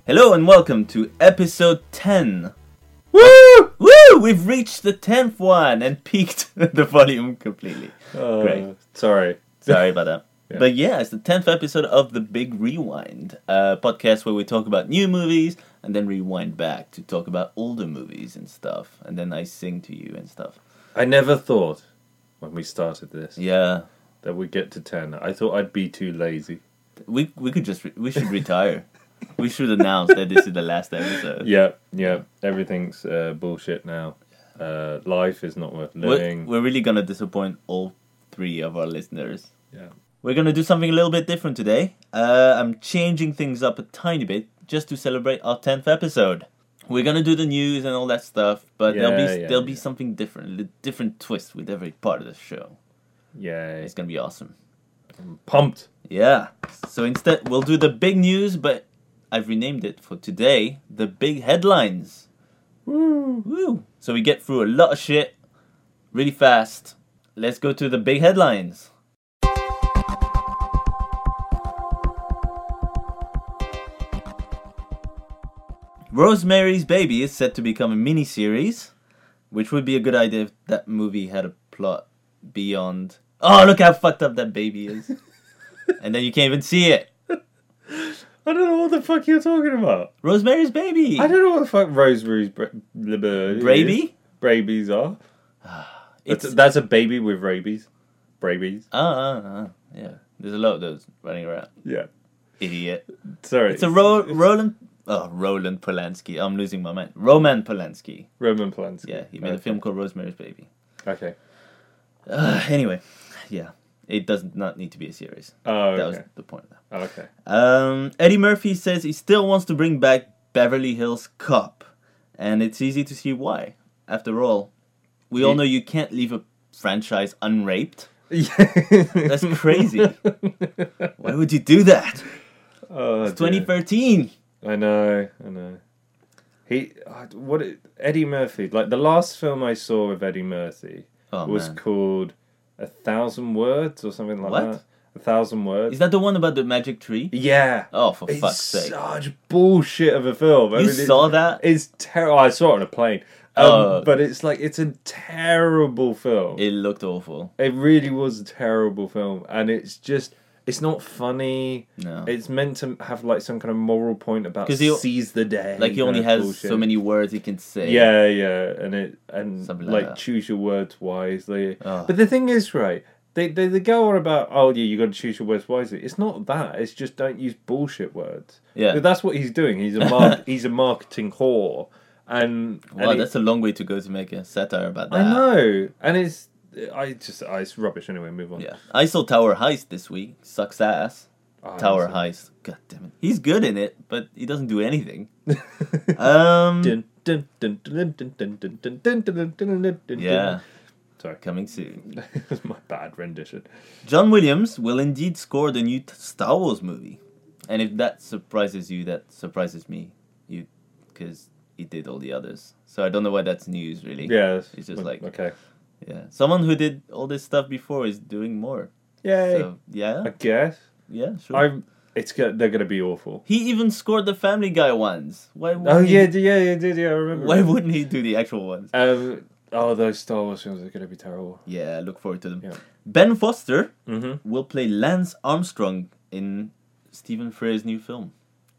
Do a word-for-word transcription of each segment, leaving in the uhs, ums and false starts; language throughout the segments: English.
Hello and welcome to episode ten. Woo! Woo! We've reached the tenth one and peaked the volume completely. Uh, Great. Sorry. Sorry about that. Yeah. But yeah, it's the tenth episode of The Big Rewind, a podcast where we talk about new movies and then rewind back to talk about older movies and stuff. And then I sing to you and stuff. I never thought when we started this Yeah. that we'd get to ten. I thought I'd be too lazy. We we could just, re- we should retire. We should announce that this is the last episode. Yeah, yeah. Everything's uh, bullshit now. Uh, life is not worth We're, living. we're really going to disappoint all three of our listeners. Yeah. We're going to do something a little bit different today. Uh, I'm changing things up a tiny bit just to celebrate our tenth episode. We're going to do the news and all that stuff, but there'll be Yeah, yeah, there'll be yeah. something different, a different twist with every part of the show. Yeah. It's going to be awesome. I'm pumped. Yeah. So instead, we'll do the big news, but I've renamed it for today, the big headlines. Woo. Woo! So we get through a lot of shit really fast. Let's go to the big headlines. Rosemary's Baby is set to become a miniseries, which would be a good idea if that movie had a plot beyond. Oh, look how fucked up that baby is. And then you can't even see it. I don't know what the fuck you're talking about. Rosemary's Baby. I don't know what the fuck Rosemary's bra- blah, blah, Braby? Rabies are. It's That's, that's a baby with rabies. Rabies. uh, uh, uh, yeah. There's a lot of those running around. Yeah. Idiot. Sorry. It's a Ro- Roland. Oh, Roland Polanski. I'm losing my mind. Roman Polanski. Roman Polanski. Yeah, he made a Okay. film called Rosemary's Baby. Okay. Uh, anyway, yeah, it does not need to be a series. Oh, That was okay. the point of that. Oh, okay. Um, Eddie Murphy says he still wants to bring back Beverly Hills Cop, and it's easy to see why. After all, we all He- know you can't leave a franchise unraped. That's That's crazy. Why would you do that? Oh, It's twenty thirteen. I know, I know. He, uh, what? It, Eddie Murphy. Like the last film I saw of Eddie Murphy Oh, was man. called A Thousand Words or something like What? that. A Thousand Words. Is that the one about the magic tree? Yeah. Oh, for It's fuck's sake. such bullshit of a film. I You mean, it- saw that? It's terrible. I saw it on a plane. Um, Oh. but it's like it's a terrible film. It looked awful. It really was a terrible film, and it's just it's not funny. No. It's meant to have like some kind of moral point about 'Cause he- seize the day. Like he kind only of has bullshit. so many words he can say. Yeah, yeah, and it and Something like, like that. choose your words wisely. Oh. But the thing is, right? They, they they go on about oh yeah you got to choose your words wisely. It's not that. It's just don't use bullshit words. Yeah. But that's what he's doing. He's a mar- he's a marketing whore, and Wow, and it- that's a long way to go to make a satire about that. I know, and it's I just I, it's rubbish anyway. Move on. Yeah. I saw Tower Heist this week. Sucks ass. Oh, Tower that's- Heist. God damn it. He's good in it, but he doesn't do anything. um. Dun, dun, dun, dun, dun, dun, dun, dun, dun, dun, dun, dun, dun. Yeah. Sorry, Coming soon. that's my bad rendition. John Williams will indeed score the new t- Star Wars movie. And if that surprises you, that surprises me. You, because he did all the others. So I don't know why that's news, really. Yeah, It's just like- okay. Yeah. Someone who did all this stuff before is doing more. Yay! So, yeah. I guess Yeah, sure. I'm. It's go- they're gonna be awful. He even scored the Family Guy ones. Why wouldn't Oh he, yeah, d- yeah, yeah, did yeah. I remember. Why wouldn't he do the actual ones? Um. Oh, those Star Wars films are gonna be terrible. Yeah, look forward to them. Yeah. Ben Foster Mm-hmm. will play Lance Armstrong in Stephen Frears' new film.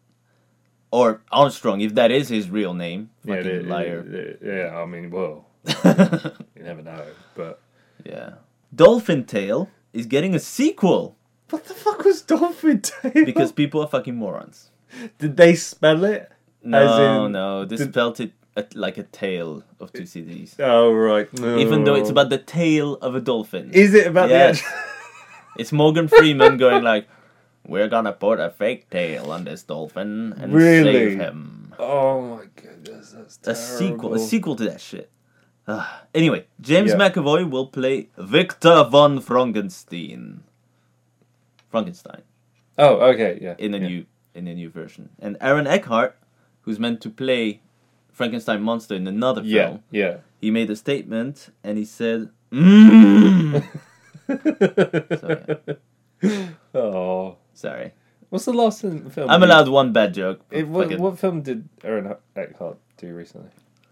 Or Armstrong, if that is his real name. Yeah, Fucking they- liar. they- yeah. I mean, well, you never know. But Yeah. Dolphin Tale is getting a sequel what the fuck was Dolphin Tale? because people are fucking morons. did they spell it? No, in- no, they did- spelt it at, like a tale of two cities. Oh right. No. Even though it's about the tail of a dolphin. Is it about Yes. the? It's Morgan Freeman going like, we're gonna put a fake tail on this dolphin and Really? save him. Oh my goodness, that's A terrible. sequel, a sequel to that shit. Ah. Anyway, James Yeah. McAvoy will play Victor von Frankenstein. Frankenstein Oh, okay, yeah. in a yeah. new in a new version, and Aaron Eckhart, who's meant to play Frankenstein monster in another Yeah, film, yeah. he made a statement and he said, mm. So, yeah. Oh, Sorry. What's the last film? I'm you- allowed one bad joke. It, what, Fuck it. what film did Aaron Eckhart do recently?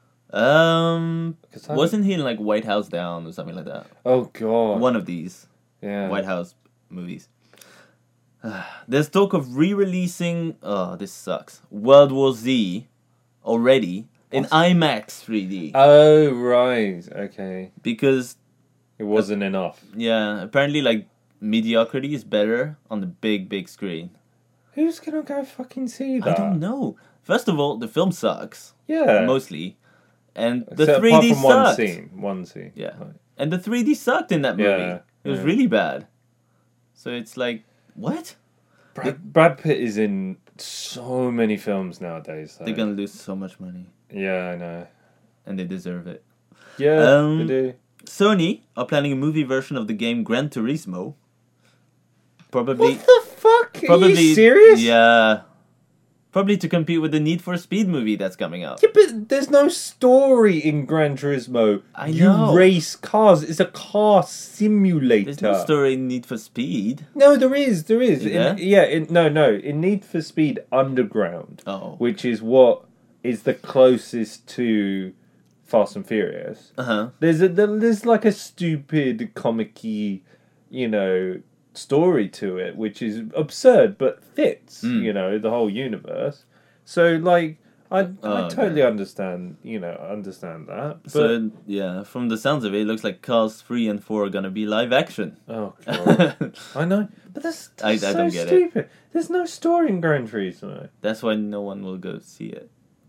Um, 'Cause I wasn't he in like White House Down or something like that? Oh god. One of these Yeah. White House movies. There's talk of re-releasing. Oh, this sucks. World War Z already in IMAX three D Oh right. Okay. because It wasn't enough. yeah, apparently like mediocrity is better on the big big screen. Who's gonna go fucking see that? I don't know. First of all, the film sucks Yeah. mostly, and the So three apart D from one sucked. scene. One scene. Yeah. Right. And the three D sucked in that movie. Yeah, It was yeah. really bad. So it's like, what? Brad, Brad Pitt is in so many films nowadays. Though. They're gonna lose so much money, Yeah, I know. and they deserve it. Yeah, Um, they do. Sony are planning a movie version of the game Gran Turismo. Probably, What the fuck? Are probably you serious? Yeah, probably to compete with the Need for Speed movie that's coming out. Yeah, but there's no story in Gran Turismo. I you know. race cars. It's a car simulator. There's no story in Need for Speed. No, there is. There is. Is In- there? yeah. In, no, no. In Need for Speed Underground, Oh, which is what is the closest to Fast and Furious. uh huh. There's a there- there's like a stupid comic-y, you know, story to it, which is absurd but fits, Mm. you know, the whole universe. So like, I I Oh, totally okay. understand, you know, understand that. But So yeah, from the sounds of it, it looks like Cars three and four are gonna be live action. oh god, I know, but that's, I- that's I so don't get it. stupid. There's no story in Gran Turismo. That's why no one will go see it.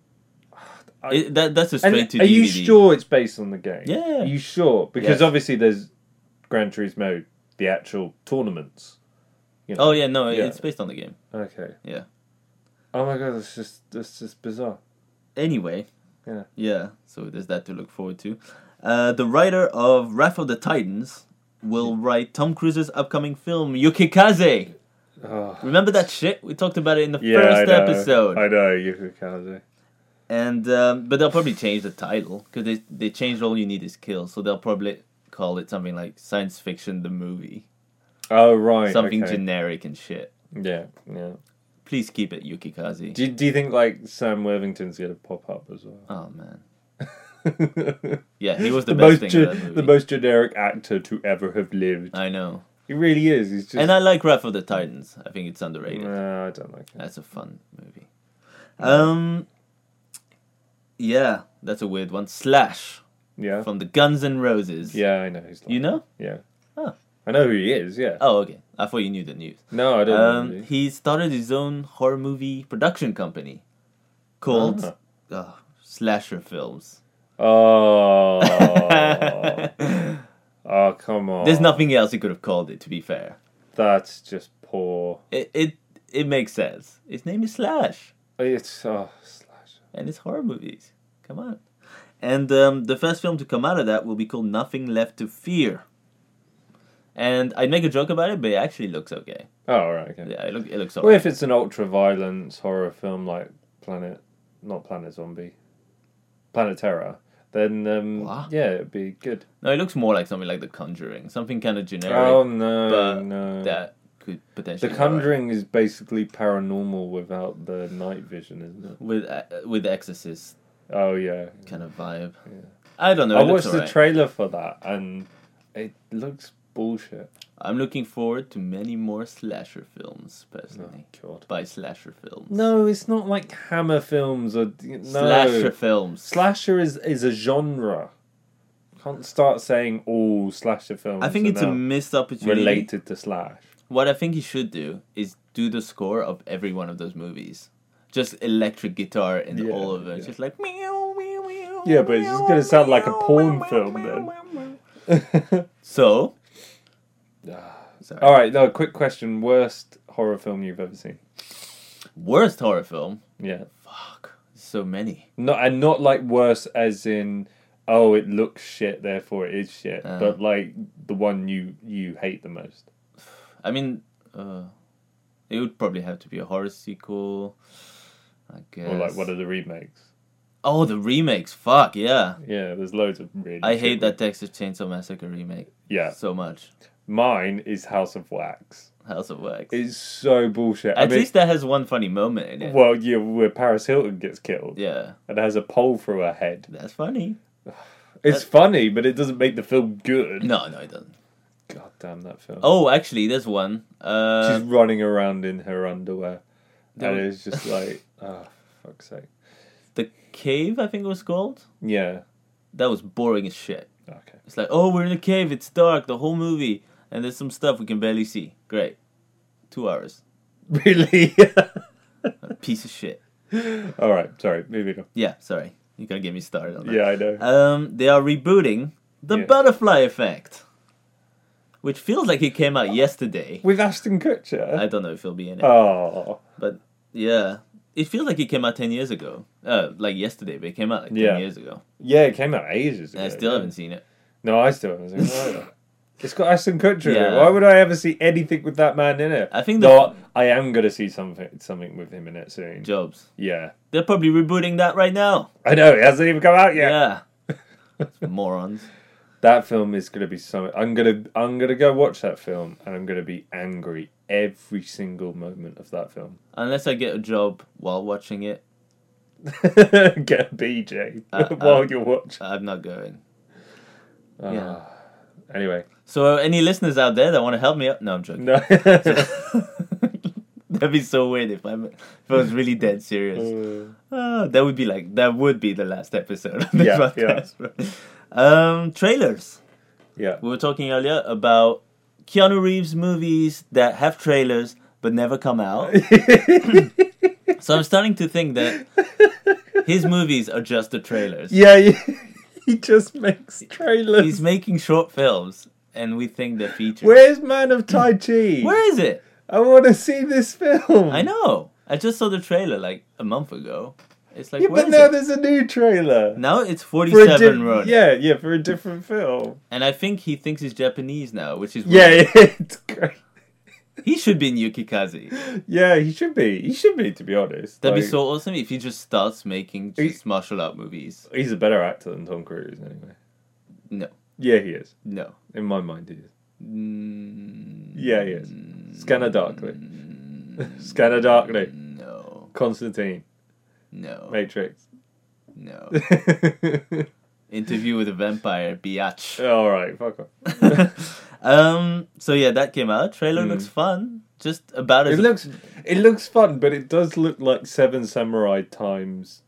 I- It- that that's a And straight to are D V D. you sure it's based on the game? Yeah. Are you sure? Because Yes. obviously there's Gran Turismo, the actual tournaments. You know? Oh yeah, no, Yeah. it's based on the game. Okay. Yeah. Oh my god, that's just that's just bizarre. Anyway, Yeah. yeah. So there's that to look forward to. Uh, the writer of Wrath of the Titans will write Tom Cruise's upcoming film Yukikaze. Oh. Remember that shit? We talked about it in the Yeah, first I know. episode. I know, Yukikaze. And um, but they'll probably change the title because they they changed All You Need Is Kill, so they'll probably call it something like Science Fiction the Movie, Oh right. something okay. generic and shit. Yeah, yeah. Please keep it Yukikaze. Do you, do you think like Sam Worthington's gonna pop up as well? Oh man, yeah, he was the, the best most thing ge- in that movie. the most generic actor to ever have lived. I know, He really is. He's just. and I like Wrath of the Titans. I think it's underrated. No, I don't like it. That's a fun movie. Um, yeah, that's a weird one. Slash Yeah. from the Guns N' Roses. Yeah, I know. Who's You know? Yeah. Oh. I know who he is. Yeah. Oh, okay. I thought you knew the news. No, I don't. Um, know. he started his own horror movie production company called Ah. uh, Slasher Films. Oh. Oh, come on. There's nothing else he could have called it. To be fair, That's just poor. it it it makes sense. His name is Slash, It's oh slash. and it's horror movies. Come on. And um, the first film to come out of that will be called Nothing Left to Fear. And I'd make a joke about it, but it actually looks okay. Oh, all right. Okay. Yeah, it look it looks Well, alright. if it's an ultra violence horror film like Planet, not Planet Zombie, Planet Terror, then um, What? yeah, it'd be good. No, it looks more like something like The Conjuring, something kind of generic. Oh no, but no. that could potentially. The be alright. Conjuring is basically paranormal without the night vision, isn't it? with uh, with Exorcist Oh yeah. kind of vibe. Yeah. I don't know. I It looks watched the alright. trailer for that and it looks bullshit. I'm looking forward to many more slasher films, Oh personally. god. By slasher films. No, it's not like Hammer films or no. Slasher films. Slasher is is a genre. Can't start saying all slasher films. I think are it's a now missed opportunity. related to slash. What I think he should do is do the score of every one of those movies. Just electric guitar in Yeah, all of it. yeah. Just like meow, meow, meow. Yeah, but it's just gonna sound like a porn film then. So, sorry. All right, no. Quick question: worst horror film you've ever seen? Worst horror film? Yeah, Fuck. So many. not and not like worse as in oh it looks shit therefore it is shit, Uh. but like the one you you hate the most. I mean, uh, it would probably have to be a horror sequel. I guess. Or like one of the remakes. Oh, the remakes. Fuck, yeah. Yeah, there's loads of really. I shit hate that ones. Texas Chainsaw Massacre remake Yeah, so much. mine is House of Wax. House of Wax. It's so bullshit. At I mean, least that has one funny moment in it. well, yeah, where Paris Hilton gets killed Yeah, and has a pole through her head. that's funny. It's funny, but it doesn't make the film good. No, no, it doesn't. God damn that film. Oh, actually, there's one. Uh, She's running around in her underwear. There And was- it's just like, oh, fuck's sake. The Cave, I think it was called. Yeah. That was boring as shit. Okay. It's like, oh, we're in a cave. It's dark. The whole movie, and there's some stuff we can barely see. Great, two hours. Really? A piece of shit. All right. Sorry. Moving on. Yeah, sorry. You gotta get me started on that. Yeah, I know. Um, they are rebooting The Yeah. Butterfly Effect, which feels like it came out yesterday. With Ashton Kutcher. I don't know if he'll be in it, Oh. but yeah, it feels like it came out ten years ago. Uh, like yesterday, but it came out like ten Yeah. years ago. Yeah, it came out ages ago. And I still yeah. haven't seen it. No, I still haven't seen it either. It's got Ashton Kutcher in it. Yeah. Why would I ever see anything with that man in it? I think the No, I am going to see something something with him in it soon. Jobs. Yeah. They're probably rebooting that right now. I know, it hasn't even come out yet. Yeah. Morons. That film is going to be so... I'm going to I'm gonna go watch that film and I'm going to be angry every single moment of that film. Unless I get a job while watching it, Get a B J Uh, while uh, you're watching. I'm not going. Ah. yeah. Anyway. So, any listeners out there that want to help me out? No, I'm joking. No. That'd be so weird if I if I was really dead serious. Uh, Ah, that would be like that would be the last episode of this Yeah, podcast. Um, trailers. yeah. We were talking earlier about Keanu Reeves movies that have trailers but never come out. So I'm starting to think that his movies are just the trailers. Yeah, yeah. He just makes trailers. He's making short films, and we think they're features. Where's Man of Tai Chi? Where is it? I want to see this film. I know. I just saw the trailer like a month ago. It's like, Yeah, where but is now it? there's a new trailer. Now it's For a forty-seven di- run. Yeah, yeah, for a different film. And I think he thinks he's Japanese now, which is Yeah, weird. yeah, it's great. He should be in Yukikaze. Yeah, he should be. He should be, to be honest. That'd be Like, so awesome if he just starts making He- just martial art movies. He's a better actor than Tom Cruise, anyway. No. Yeah, he is. No. In my mind, he is. Mm, Yeah, he is. Scanner Darkly. Scanner Darkly. No. Constantine. No. Matrix. No. Interview with a Vampire, biatch. All right, fuck off. um. So yeah, that came out. Trailer Mm. looks fun. Just about as It looks, it looks fun, but it does look like Seven Samurai times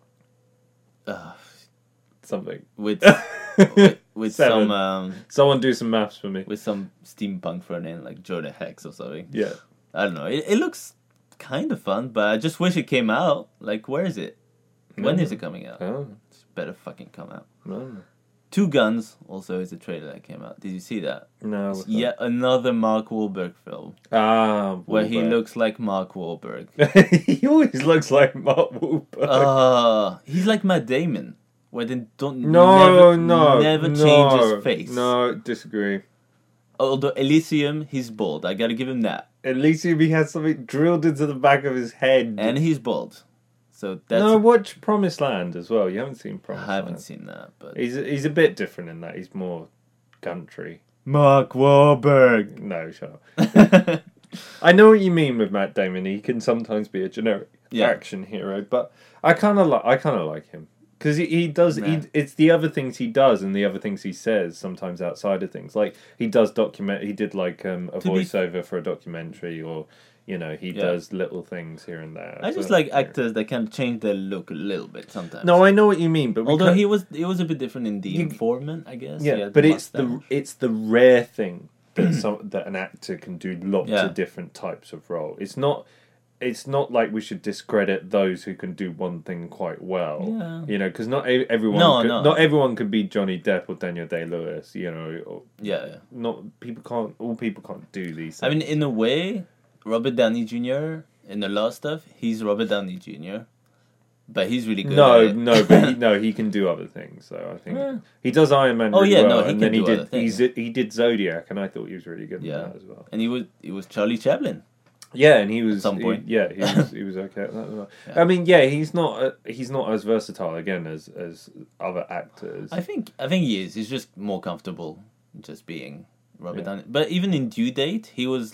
uh, something. with with, with Seven. some um Someone do some maths for me. with some steampunk thrown in, like Jonah Hex or something. Yeah. I don't know. It, it looks kind of fun, but I just wish it came out. Like, where is it? When No. is it coming out? Oh, It's better fucking come out. no. Two Guns also is a trailer that came out. Did you see that? No. It's what's that? yet another Mark Wahlberg film Ah, where he Wahlberg. looks like Mark Wahlberg. He always looks like Mark Wahlberg. Uh, he's like Matt Damon, where they don't no, never, no, never no, change his face. No, disagree. Although Elysium, he's bald. I gotta give him that, At least if he has something drilled into the back of his head. and he's bald. So that's no, watch Promised Land as well. You haven't seen I Promised haven't Land. seen that, but He's he's a bit different in that. He's more country. Mark Wahlberg. No, shut up. I know what you mean with Matt Damon. He can sometimes be a generic Yeah. action hero, but I kind of like I kind of like him because he, he does. He, Nah. it's the other things he does and the other things he says sometimes outside of things. Like he does document. He did like um, a To be- voiceover for a documentary, or you know, he Yeah. does little things here and there. I just So, like yeah. actors that can change their look a little bit sometimes. No, I know what you mean, but we although can't- he was, he was a bit different in The You- Informant, I guess. yeah, He had but the it's the mustache. it's the rare thing that some that an actor can do lots Yeah. of different types of role. It's not it's not like we should discredit those who can do one thing quite well. Yeah. You know, because not e- everyone No, can, no. not everyone can be Johnny Depp or Daniel Day Lewis. You know, or Yeah, yeah. not people can't all people can't do these. I Things. mean, in a way, Robert Downey Junior in the last stuff, he's Robert Downey Junior, but he's really good. no, at it. no, but he, no, he can do other things. So I think Yeah. he does Iron Man. Oh, really yeah, well, no, he and can then he do did other things. he's, he did Zodiac, and I thought he was really good Yeah. in that as well. And he was he was Charlie Chaplin. Yeah, and he was some he- point. yeah, he was he was okay at that as well. Yeah. I mean, yeah, he's not uh, he's not as versatile again as as other actors. I think I think he is. He's just more comfortable just being Robert Yeah. Downey. But even in Due Date, he was like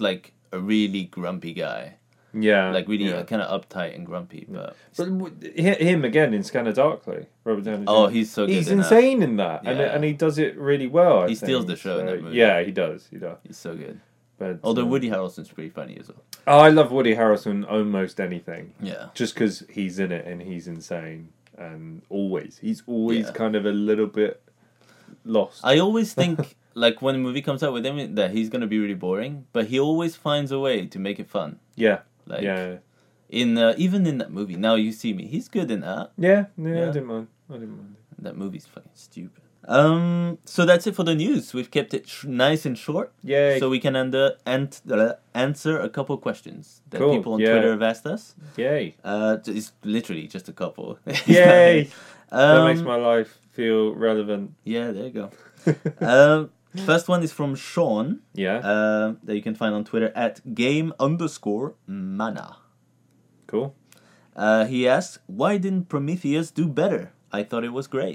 a really grumpy guy, Yeah, like really yeah. kind of uptight and grumpy. But But w- hi- him again in Scanner Darkly, Robert Downey Junior oh, he's so good. He's in insane in that, and Yeah. and he does it really well. I He steals think. the show in So, that movie. Yeah, he does. He does. That. He's so good. But Although um, Woody Harrelson's pretty funny as well. oh, I love Woody Harrelson almost anything, Yeah. just because he's in it and he's insane, and always he's always Yeah. kind of a little bit lost. I always think like when a movie comes out with him that he's gonna be really boring, but he always finds a way to make it fun. yeah, Like yeah, in uh, even in that movie, Now You See Me, he's good in that. yeah, yeah, Yeah. I didn't mind. I didn't mind. That movie's fucking stupid. Um, so that's it for the news. We've kept it sh- nice and short, Yay! so we can under, ant- uh, answer a couple questions that Cool, people on yeah. Twitter have asked us. Yay! Uh, it's literally just a couple. Yay! um, That makes my life feel relevant. Yeah, there you go. um, first one is from Sean. Yeah, Uh, that you can find on Twitter at game underscore mana. cool. Uh, he asks, why didn't Prometheus do better? I thought it was great.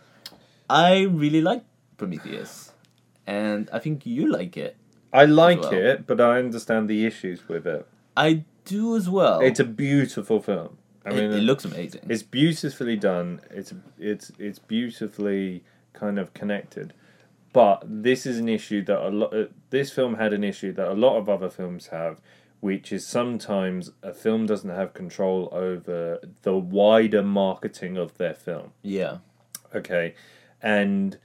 I really like Prometheus, and I think you like it. I like well. it, but I understand the issues with it. I do as well. It's a beautiful film. I It- mean, it, looks amazing. it's beautifully done. It's it's it's beautifully kind of connected. But this is an issue that a lot. Uh, this film had an issue that a lot of other films have, which is sometimes a film doesn't have control over the wider marketing of their film. Yeah, Okay, and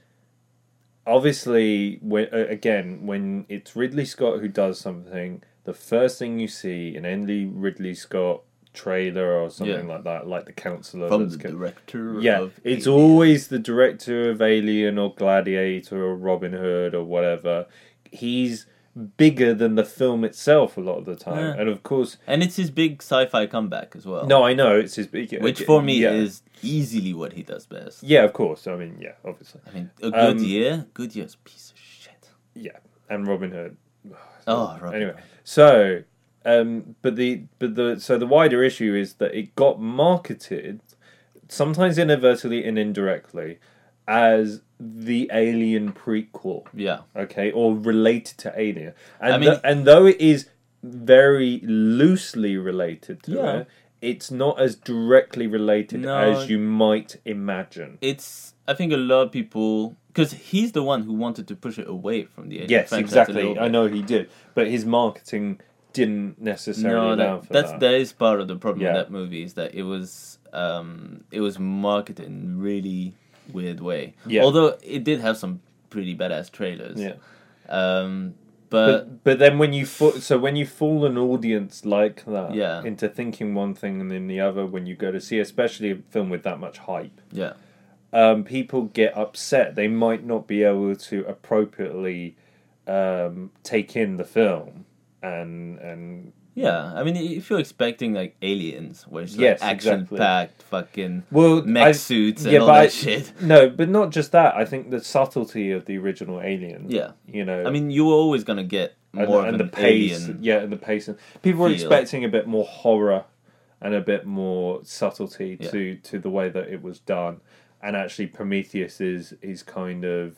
obviously, when uh, again, when it's Ridley Scott who does something, the first thing you see in any Ridley Scott trailer or something Yeah. like that, like the counselor, from that's the co- director. yeah, of it's Alien. always the director of Alien or Gladiator or Robin Hood or whatever. He's bigger than the film itself a lot of the time, Yeah. and of course, and it's his big sci-fi comeback as well. no, I know it's his big, which for me yeah. is easily what he does best. yeah, of course. I mean, yeah, obviously, I mean, a good Um, year, good year's a piece of shit. yeah, and Robin Hood. Oh, Robin Anyway, Hood. so, um, but the but the so the wider issue is that it got marketed, sometimes inadvertently and indirectly, as the Alien prequel, Yeah, okay, or related to Alien, and I mean- th- and though it is very loosely related to Yeah. it, it's not as directly related No. as you might imagine. it's. I think a lot of people, because he's the one who wanted to push it away from the Alien Yes, franchise a exactly. little I bit. know he did, but his marketing didn't necessarily No, allow that, for that's that. that is part of the problem Yeah. with that movie is that it was um it was marketed in a really weird way. Yeah. Although it did have some pretty badass trailers. Yeah. Um, but, But but then when you fo- so when you fool an audience like that Yeah. into thinking one thing and then the other when you go to see especially a film with that much hype, yeah, um, people get upset. They might not be able to appropriately um, take in the film and and yeah. I mean, if you're expecting like Aliens, where it's like Yes, action packed, fucking well mech I- suits and yeah, all but that I- shit. No, but not just that. I think the subtlety of the original Alien. Yeah. you know. I mean, you were always gonna get and, more and of the an pace, alien. yeah, and the pace. And people were feel. expecting a bit more horror and a bit more subtlety Yeah. to, to the way that it was done. And actually, Prometheus is is kind of,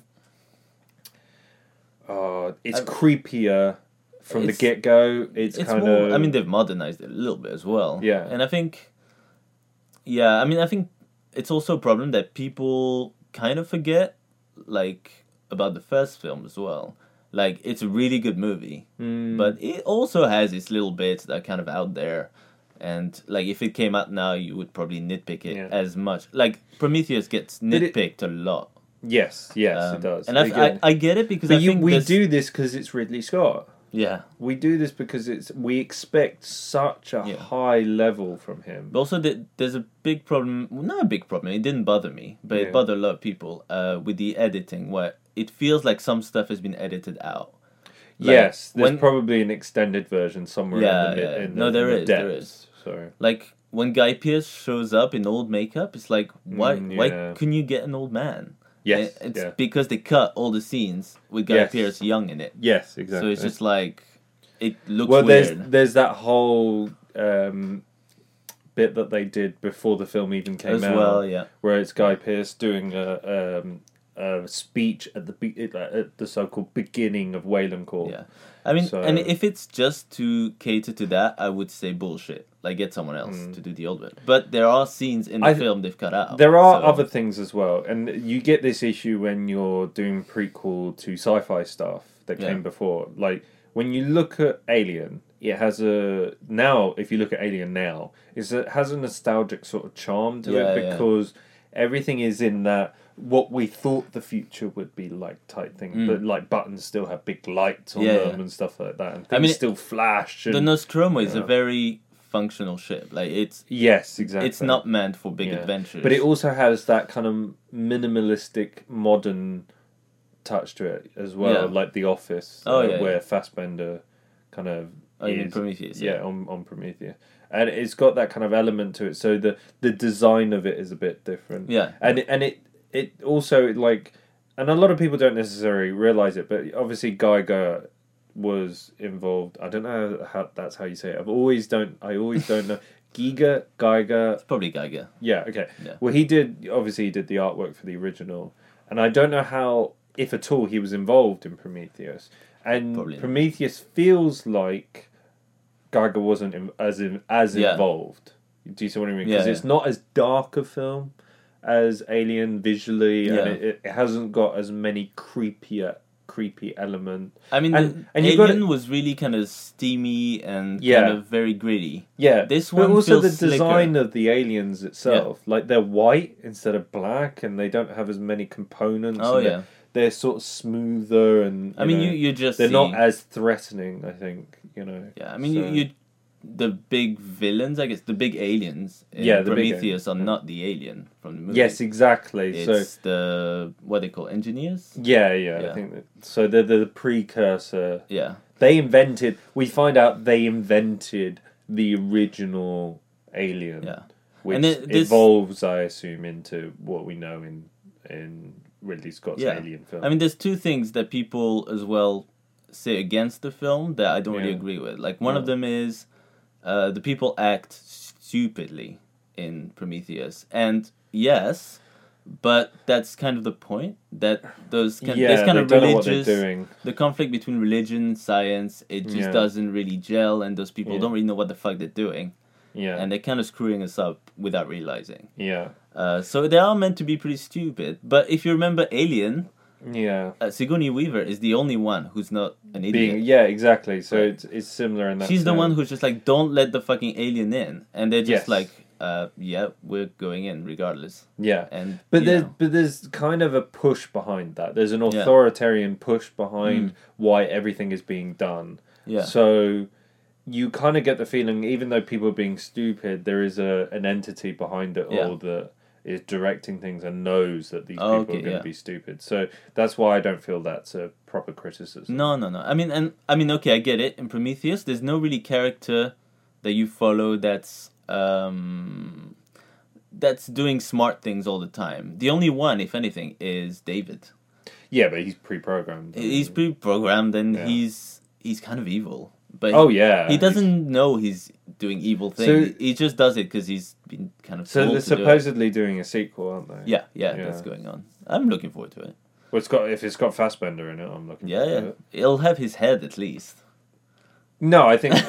uh, it's I've- creepier from It's- the get go. It's, It's kind more. of. I mean, they've modernized it a little bit as well. Yeah. and I think, yeah, I mean, I think it's also a problem that people kind of forget, like about the first film as well. Like, it's a really good movie, Mm, but it also has its little bits that are kind of out there. And like, if it came out now, you would probably nitpick it Yeah. as much. Like, Prometheus gets But it- nitpicked a lot. yes, yes, Um, it does. and I, I, Again. I get it because but I you, think we there's- do this because it's Ridley Scott. yeah. We do this because it's we expect such a Yeah. high level from him. But also, the, there's a big problem. Well, not a big problem. It didn't bother me, but Yeah. it bothered a lot of people uh, with the editing, where it feels like some stuff has been edited out. Like, Yes, there's when- probably an extended version somewhere Yeah, in the, yeah. in the No, there in the is, there depths, is. So Like when Guy Pearce shows up in old makeup, it's like, why? Mm, Why yeah. couldn't you get an old man? yes, And it's yeah. because they cut all the scenes with Guy Yes. Pearce young in it, yes, exactly. so it's just like it looks well, weird. there's there's that whole um, bit that they did before the film even came as out, well, yeah. where it's Guy Pearce doing a um, a speech at the be- at the so-called beginning of Wayland Court. Yeah, I mean, So- and if it's just to cater to that, I would say bullshit. Like, get someone else to do the old bit. But there are scenes in the Mm. I th- film they've cut out. There are so- other things as well, and you get this issue when you're doing prequel to sci-fi stuff that Yeah. came before. Like when you look at Alien, it has a now. If you look at Alien now, it's a, it has a nostalgic sort of charm to Yeah, it yeah. because everything is in that what we thought the future would be like type thing. Mm. But like buttons still have big lights on Yeah, them yeah. and stuff like that, and I things mean, still flash. And, The Nostromo is Yeah. a very functional ship. Like, it's yes, exactly. it's not meant for big Yeah. adventures. But it also has that kind of minimalistic, modern touch to it as well, Yeah. like The Office, Oh, uh, yeah, where yeah. Fassbender kind of Oh, you mean is. Prometheus? Yeah, on, on Prometheus. And it's got that kind of element to it, so the, the design of it is a bit different. Yeah. And, and it, it also, like, and a lot of people don't necessarily realise it, but obviously Geiger was involved. I don't know how that's how you say it. I've always don't, I always don't know. Giga, Geiger, It's probably Geiger. yeah, okay. Yeah. Well, he did, obviously, he did the artwork for the original. And I don't know how, if at all, he was involved in Prometheus. And Probably not. Prometheus feels like Geiger wasn't in, as in, as Yeah. involved. Do you see what I mean? Because Yeah, it's yeah. not as dark a film as Alien visually, Yeah. and it, it hasn't got as many creepier, creepy element. I mean, And- the and you got Alien was really kind of steamy and Yeah. kind of very gritty. Yeah, This but one also the feels slicker. design of the aliens itself, like they're white instead of black, and they don't have as many components. Oh, and yeah. they're, they're sort of smoother, and I mean, know, you, you just they're see, not as threatening. I think you know. Yeah, I mean, so- you, you the big villains, I guess, the big aliens in Yeah, the big Prometheus are aliens, yeah. not the alien from the movie. Yes, exactly. It's so the, what they call engineers? yeah, yeah, Yeah. I think that, so. They're the precursor. Yeah. They invented. We find out they invented the original alien. Yeah. Which And it- this- evolves, I assume, into what we know in in Ridley Scott's Yeah. Alien film. I mean, there's two things that people as well say against the film that I don't really Yeah. agree with. Like, one of Yeah. them is uh, the people act stupidly in Prometheus. And yes, but that's kind of the point. That those kind, yeah, there's kind they of don't know what they're religious... doing. The conflict between religion and science, it just Yeah. doesn't really gel, and those people Yeah. don't really know what the fuck they're doing. Yeah, And they're kind of screwing us up without realizing. yeah, Uh, so they are meant to be pretty stupid. But if you remember Alien, yeah. uh, Sigourney Weaver is the only one who's not an idiot. Being yeah, exactly. So Right. it's it's similar in that. She's the sense. one who's just like, don't let the fucking alien in. And they're just Yes. like, uh, yeah, we're going in regardless. Yeah, And but you there's know, but there's kind of a push behind that. There's an Yeah. authoritarian push behind Mm. why everything is being done. yeah. So you kind of get the feeling, even though people are being stupid, there is a an entity behind it Yeah. all that is directing things and knows that these Oh, people okay, are going to yeah. be stupid. So that's why I don't feel that's a proper criticism. No, no, no. I mean, and I mean, okay, I get it. In Prometheus, there's no really character that you follow that's um, that's doing smart things all the time. The only one, if anything, is David. Yeah, but he's pre-programmed. He's pre-programmed and Yeah. he's he's kind of evil. But Oh he, yeah, he doesn't know he's doing evil things. So- he just does it because he's been kind of So told they're to do it. supposedly doing a sequel, aren't they? Yeah, yeah, Yeah. that's going on. I'm looking forward to it. Well, it's got if it's got Fassbender in it, I'm looking. Yeah, forward yeah. to it. It'll have his head at least. No, I think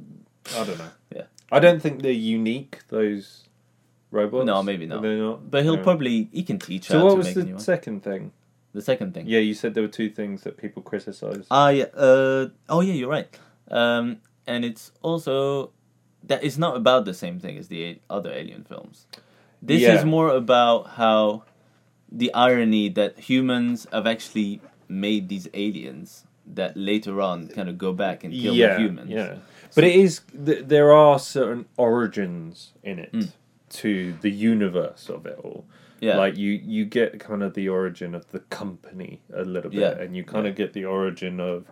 I don't know. Yeah. I don't think they're unique. Those robots. No, maybe not. They're not. But he'll Yeah. probably he can teach So how what to was make a new the one. second thing? The second thing. Yeah, you said there were two things that people criticised. Ah, yeah. Uh, oh, yeah. You're right. Um, and it's also that it's not about the same thing as the a- other Alien films. This Yeah. is more about how the irony that humans have actually made these aliens that later on kind of go back and kill yeah, the humans. yeah. But it is th- there are certain origins in it Mm. to the universe of it all. Yeah. Like you, you get kind of the origin of the company a little bit, Yeah. and you kind of get the origin of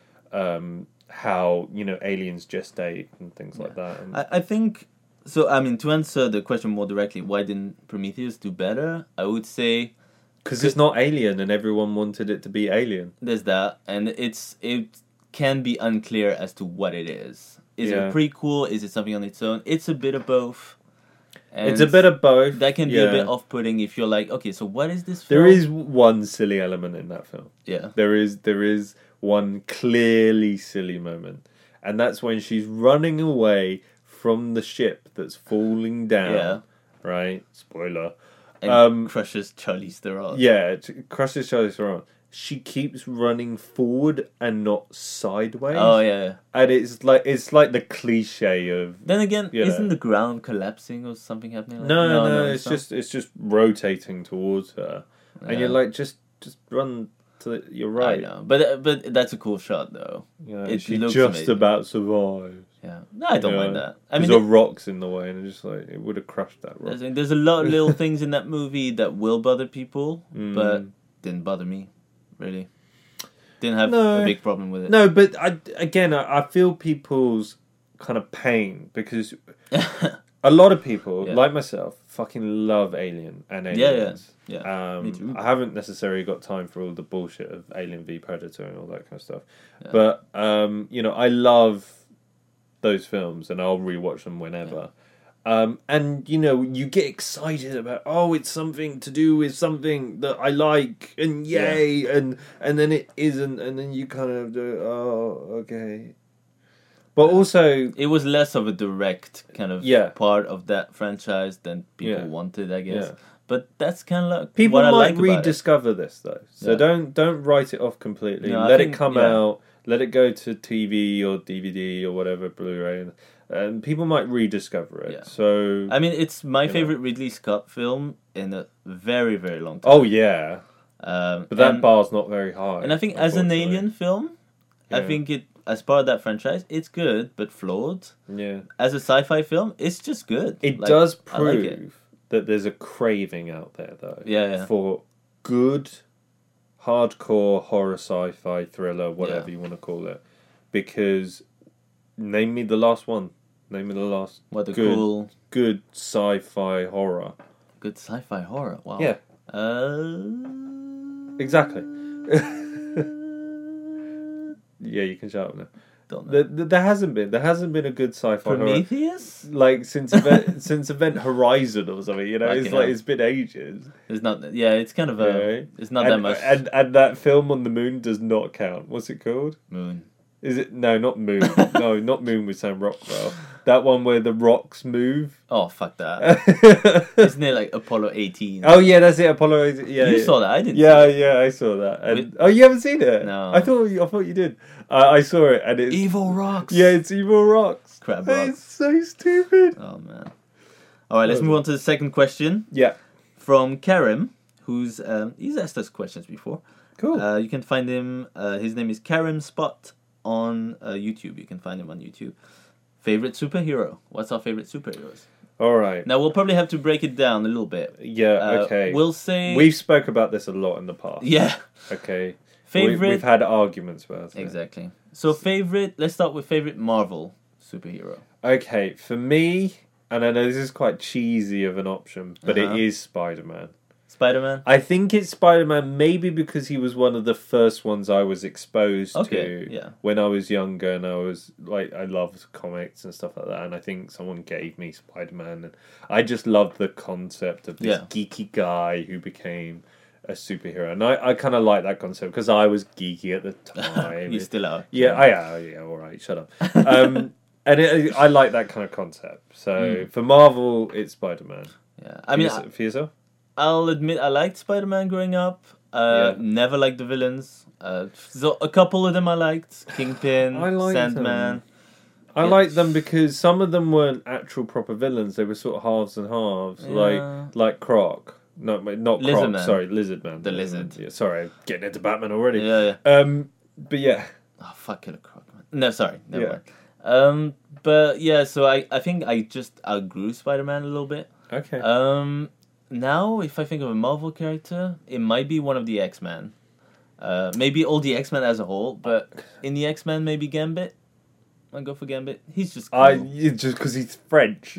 um, how you know aliens gestate and things like that. And, I, I think so. I mean, to answer the question more directly, why didn't Prometheus do better? I would say Because it's not Alien, and everyone wanted it to be Alien. there's that, and it's it can be unclear as to what it is. Is Yeah. it a prequel? Is it something on its own? It's a bit of both. And it's a bit of both. that can be yeah. a bit off-putting if you're like, okay, so what is this film? There is one silly element in that film. Yeah. There is there is one clearly silly moment. And that's when she's running away from the ship that's falling down. Yeah. Right? Spoiler. And Um, crushes Charlize Theron. Yeah, it crushes Charlize Theron. She keeps running forward and not sideways. Oh yeah. And it's like it's like the cliche of Then again, You isn't know. the ground collapsing or something happening? Like no, that? no, no, it's not. just it's just rotating towards her, and Yeah. you're like just just run to the, your right. I know, but but that's a cool shot though. You know, It she looks just amazing. about survives. Yeah, no, I don't you mind know, that. I There's mean, a rocks in the way, and it's just like it would have crushed that rock. there's, there's a lot of little things in that movie that will bother people, Mm. but didn't bother me, really. Didn't have No. a big problem with it. No, but I again I, I feel people's kind of pain because a lot of people, Yeah. like myself, fucking love Alien and Yeah, yeah. Aliens. Yeah, me too. Um, I haven't necessarily got time for all the bullshit of Alien v Predator and all that kind of stuff. Yeah. But um, you know, I love those films, and I'll rewatch them whenever. Um, and you know, you get excited about, oh, it's something to do with something that I like, and yay, and and then it isn't, and then you kind of do, oh, okay. But also, It was less of a direct kind of Yeah. part of that franchise than people Yeah. wanted, I guess. Yeah. But that's kind of like people what I might like about it. rediscover this though, so Yeah. don't don't write it off completely. No, I let think- it come yeah. out. Let it go to T V or D V D or whatever, Blu-ray, and, and people might rediscover it. Yeah. So, I mean, it's my You know. favorite Ridley Scott film in a very, very long time. oh yeah, Um, but that and, bar's not very high. and I think as an unfortunately. Alien film, I Yeah. think it as part of that franchise, it's good but flawed. yeah, As a sci-fi film, it's just good. it Like, does I like prove it. that there's a craving out there though. Yeah, yeah. For good, hardcore horror, sci-fi, thriller, whatever Yeah. you want to call it, because name me the last one. Name me the last What a good, cool, good sci-fi horror. good sci-fi horror. Wow. Yeah, Uh, exactly. Yeah, you can shout up now. don't know. There, there there hasn't been. There hasn't been a good sci-fi horror Prometheus? like since event, since Event Horizon or something. You know, Fucking it's like hell. it's been ages. It's not. Yeah, it's kind of a. Yeah. It's not and, that much. And and that film on the moon does not count. What's it called? Moon. Is it no, not Moon. No, not Moon with Sam Rockwell. That one where the rocks move. Oh fuck that! Isn't it like Apollo eighteen? Oh yeah, that's it. Apollo. Yeah, you yeah. saw that? I didn't. Yeah, see it. yeah, I saw that. And, With- oh, you haven't seen it? No. I thought you, I thought you did. Uh, I saw it, and it's Evil rocks. yeah, it's Evil Rocks. Crab It's rocks. so stupid. Oh man. All right, let's move on to the second question Yeah, from Karim, who's um, he's asked us questions before. cool. Uh, you can find him. Uh, his name is Karim Spot on uh, YouTube. You can find him on YouTube. Favorite superhero? What's our favorite superheroes? All right. Now we'll probably have to break it down a little bit. Yeah. Uh, Okay. We'll say We've spoke about this a lot in the past. yeah. Okay. Favorite. We, we've had arguments about it. Exactly. So favorite. Let's start with favorite Marvel superhero. Okay, for me, and I know this is quite cheesy of an option, but Uh-huh. it is Spider-Man. Spider-Man. I think it's Spider-Man maybe because he was one of the first ones I was exposed Okay, to yeah. when I was younger, and I was like, I loved comics and stuff like that, and I think someone gave me Spider-Man, and I just loved the concept of this Yeah. geeky guy who became a superhero, and I, I kind of like that concept because I was geeky at the time. You still are. Yeah, I am. Yeah, all right, shut up. Um, and it, I like that kind of concept. So Mm. for Marvel, it's Spider-Man. Yeah. I mean, for, yourself, for yourself? I'll admit I liked Spider-Man growing up. Uh, Yeah. Never liked the villains. Uh, so a couple of them I liked. Kingpin, I liked Sandman. I Yeah. like them because some of them weren't actual proper villains. They were sort of halves and halves, Yeah. like like Croc. No, wait, not Croc. Lizard Man. Sorry, Lizard Man. The Lizard. Yeah, sorry, I'm getting into Batman already. Yeah, yeah. Um, but yeah, Oh, fuck Killer Croc, man. No, sorry. Never Yeah. mind. Um, but yeah, so I, I think I just outgrew Spider-Man a little bit. okay. Um, now, if I think of a Marvel character, it might be one of the X-Men. Uh, maybe all the X-Men as a whole, but in the X-Men, maybe Gambit. I go for Gambit. He's just cool. I you- just because he's French.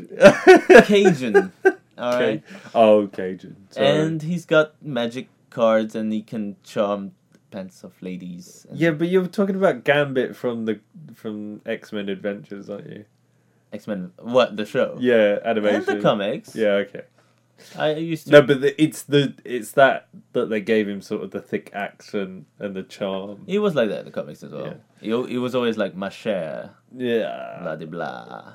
Cajun. All right. Oh, Cajun. Sorry. And he's got magic cards, and he can charm the pants of ladies. And yeah, but you're talking about Gambit from the from X Men Adventures, aren't you? X Men. What the show? Yeah, animation. And the comics. Yeah, okay. I used to. No, but the, it's the it's that that they gave him sort of the thick accent and the charm. He was like that in the comics as well. Yeah. He al- he was always like ma chère, Yeah. blah de blah.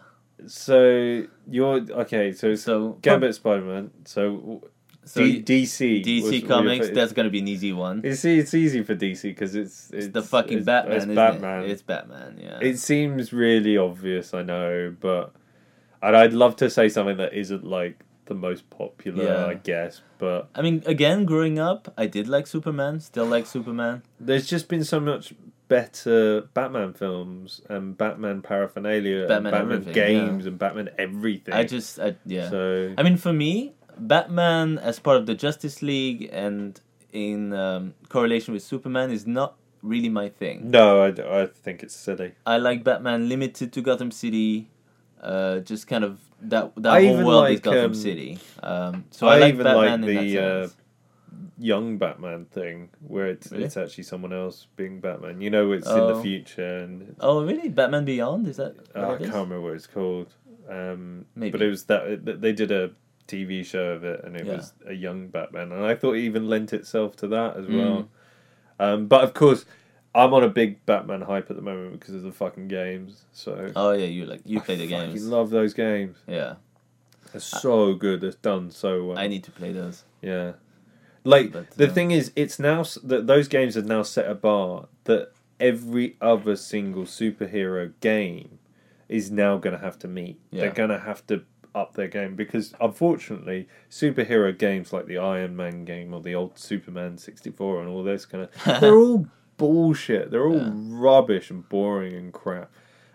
So you're okay. So So Gambit Spider Man. So, So D- DC. D C was- Comics. was- That's gonna be an easy one. It's it's easy for D C because it's, it's It's the fucking it's, Batman. It's isn't Batman. It? It's Batman. Yeah. It seems really obvious, I know, but and I'd love to say something that isn't like the most popular, Yeah. I guess. But I mean, again, growing up, I did like Superman. Still like Superman. there's just been so much better Batman films and Batman paraphernalia, Batman and Batman everything, games, and Batman everything. I just, I, yeah. So I mean, for me, Batman as part of the Justice League and in um, correlation with Superman is not really my thing. no, I, d- I think it's silly. I like Batman limited to Gotham City. Uh, just kind of that that I whole even world is like, Gotham um, City. Um, so I, I, like even Batman like in that the uh, sense. young Batman thing where it's Really? it's actually someone else being Batman. You know, it's in Oh. the future and Oh, really? Batman Beyond? Is that what Oh, I it is? can't remember what it's called. Um, Maybe. But it was that it- they did a T V show of it, and it Yeah. was a young Batman, and I thought it even lent itself to that as well. Mm. Um, but of course, I'm on a big Batman hype at the moment because of the fucking games. So Oh yeah, you like you play the I games. fucking love those games. Yeah, They're so good. They're done so well. I need to play those. Yeah. Like But, the uh, thing is, it's now s- that those games have now set a bar that every other single superhero game is now going to have to meet. Yeah. They're going to have to up their game because, unfortunately, superhero games like the Iron Man game or the old Superman sixty-four and all this kind of they're all bullshit. They're all Yeah. rubbish and boring and crap.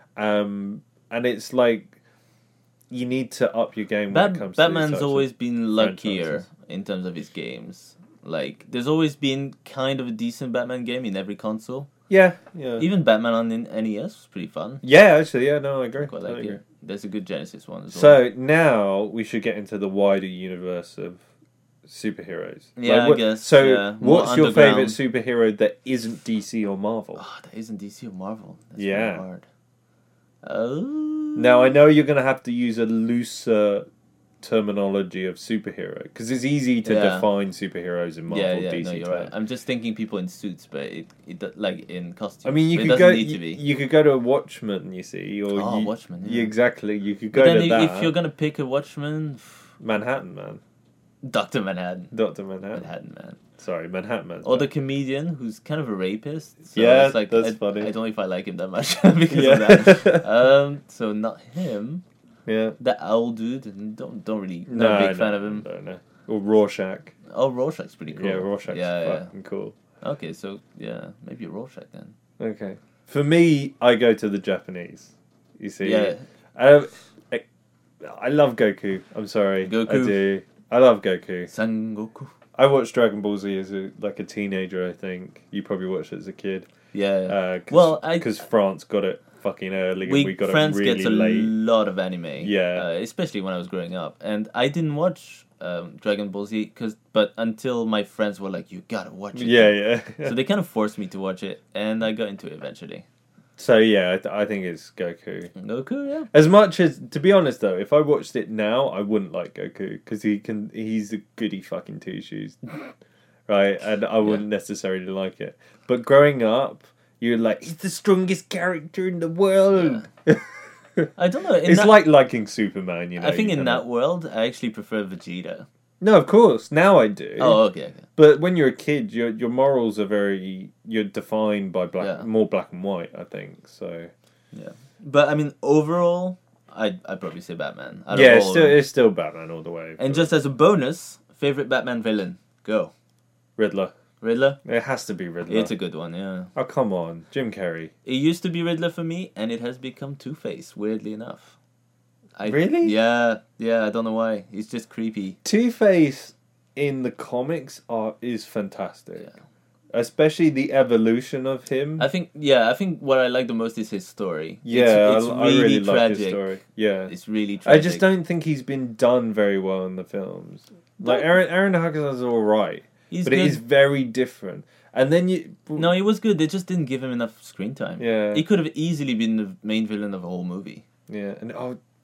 Um, and it's like you need to up your game when Bat- it comes to these Batman's types of always been luckier franchises. in terms of his games. Like, there's always been kind of a decent Batman game in every console. Yeah, yeah. Even Batman on the N E S was pretty fun. Yeah, actually, yeah, no, I agree. I quite I like agree. it. There's a good Genesis one as well. So now we should get into the wider universe of superheroes. Yeah, I what- guess, So, yeah. More what's your favorite underground. superhero that isn't D C or Marvel? Oh, that isn't D C or Marvel. That's Yeah. really hard. Oh. Now I know you're going to have to use a looser terminology of superhero because it's easy to Yeah. define superheroes in Marvel, Yeah, yeah, D C no, you're terms. right. I'm just thinking people in suits, but it, it do- like in costumes. I mean, you It could doesn't go. need to You, be. you could go to a Watchman, you see, or Oh, you, Watchmen, you- yeah. exactly. You could But go then to if, that. if you're gonna pick a Watchman, Manhattan Man, Doctor Manhattan, Doctor Manhattan. Manhattan Man, Sorry, Manhattan Man. or the comedian who's kind of a rapist. So Yeah, it's like, that's I, funny. I don't know if I like him that much because Yeah. of that. Um, so not him. Yeah. That owl dude. and Don't don't really. No, Not a big no, fan of him. No, no. Or Rorschach. Oh, Rorschach's pretty cool. Yeah, Rorschach's Yeah, fucking cool. yeah. Okay, so yeah, maybe Rorschach then. Okay. For me, I go to the Japanese. You see? Yeah. Um, I, I love Goku. I'm sorry. Goku. I do. I love Goku. Son Goku. I watched Dragon Ball Z as a, like a teenager, I think. You probably watched it as a kid. Yeah. yeah. Uh, cause, Well, I- Because France got it fucking early we, and we got France it really gets a late. lot of anime. Yeah. Uh, especially when I was growing up, and I didn't watch um, Dragon Ball Z because, but until my friends were like, "You gotta watch it." Yeah, yeah. So they kind of forced me to watch it, and I got into it eventually. So yeah, I, th- I think it's Goku. Goku, yeah. As much as, to be honest though, if I watched it now, I wouldn't like Goku because he can. He's a goody fucking two shoes, right? And I wouldn't necessarily like it. But growing up, you're like, he's the strongest character in the world. I don't know. In It's that, like liking Superman, you know. I think you in kinda- that world, I actually prefer Vegeta. No, of course. Now I do. Oh, okay. okay. But when you're a kid, your your morals are very you're defined by black, Yeah. more black and white. I think so. Yeah, but I mean, overall, I'd I'd probably say Batman. Out of Yeah, it's all of still them. it's still Batman all the way. And but just as a bonus, favorite Batman villain, go Riddler. Riddler. It has to be Riddler. It's a good one, yeah. Oh come on, Jim Carrey. It used to be Riddler for me, and it has become Two Face. Weirdly enough. I, Really? Yeah, yeah. I don't know why. He's just creepy. Two Face in the comics are is fantastic, Yeah. especially the evolution of him. I think. Yeah, I think what I like the most is his story. yeah, it's, it's I, really I really like tragic. his story. Yeah, It's really I tragic. just don't think he's been done very well in the films. Like No. Aaron Aaron Huggins is all right, He's but good. it is very different. And then you No, he was good. They just didn't give him enough screen time. yeah He could have easily been the main villain of a whole movie. yeah and oh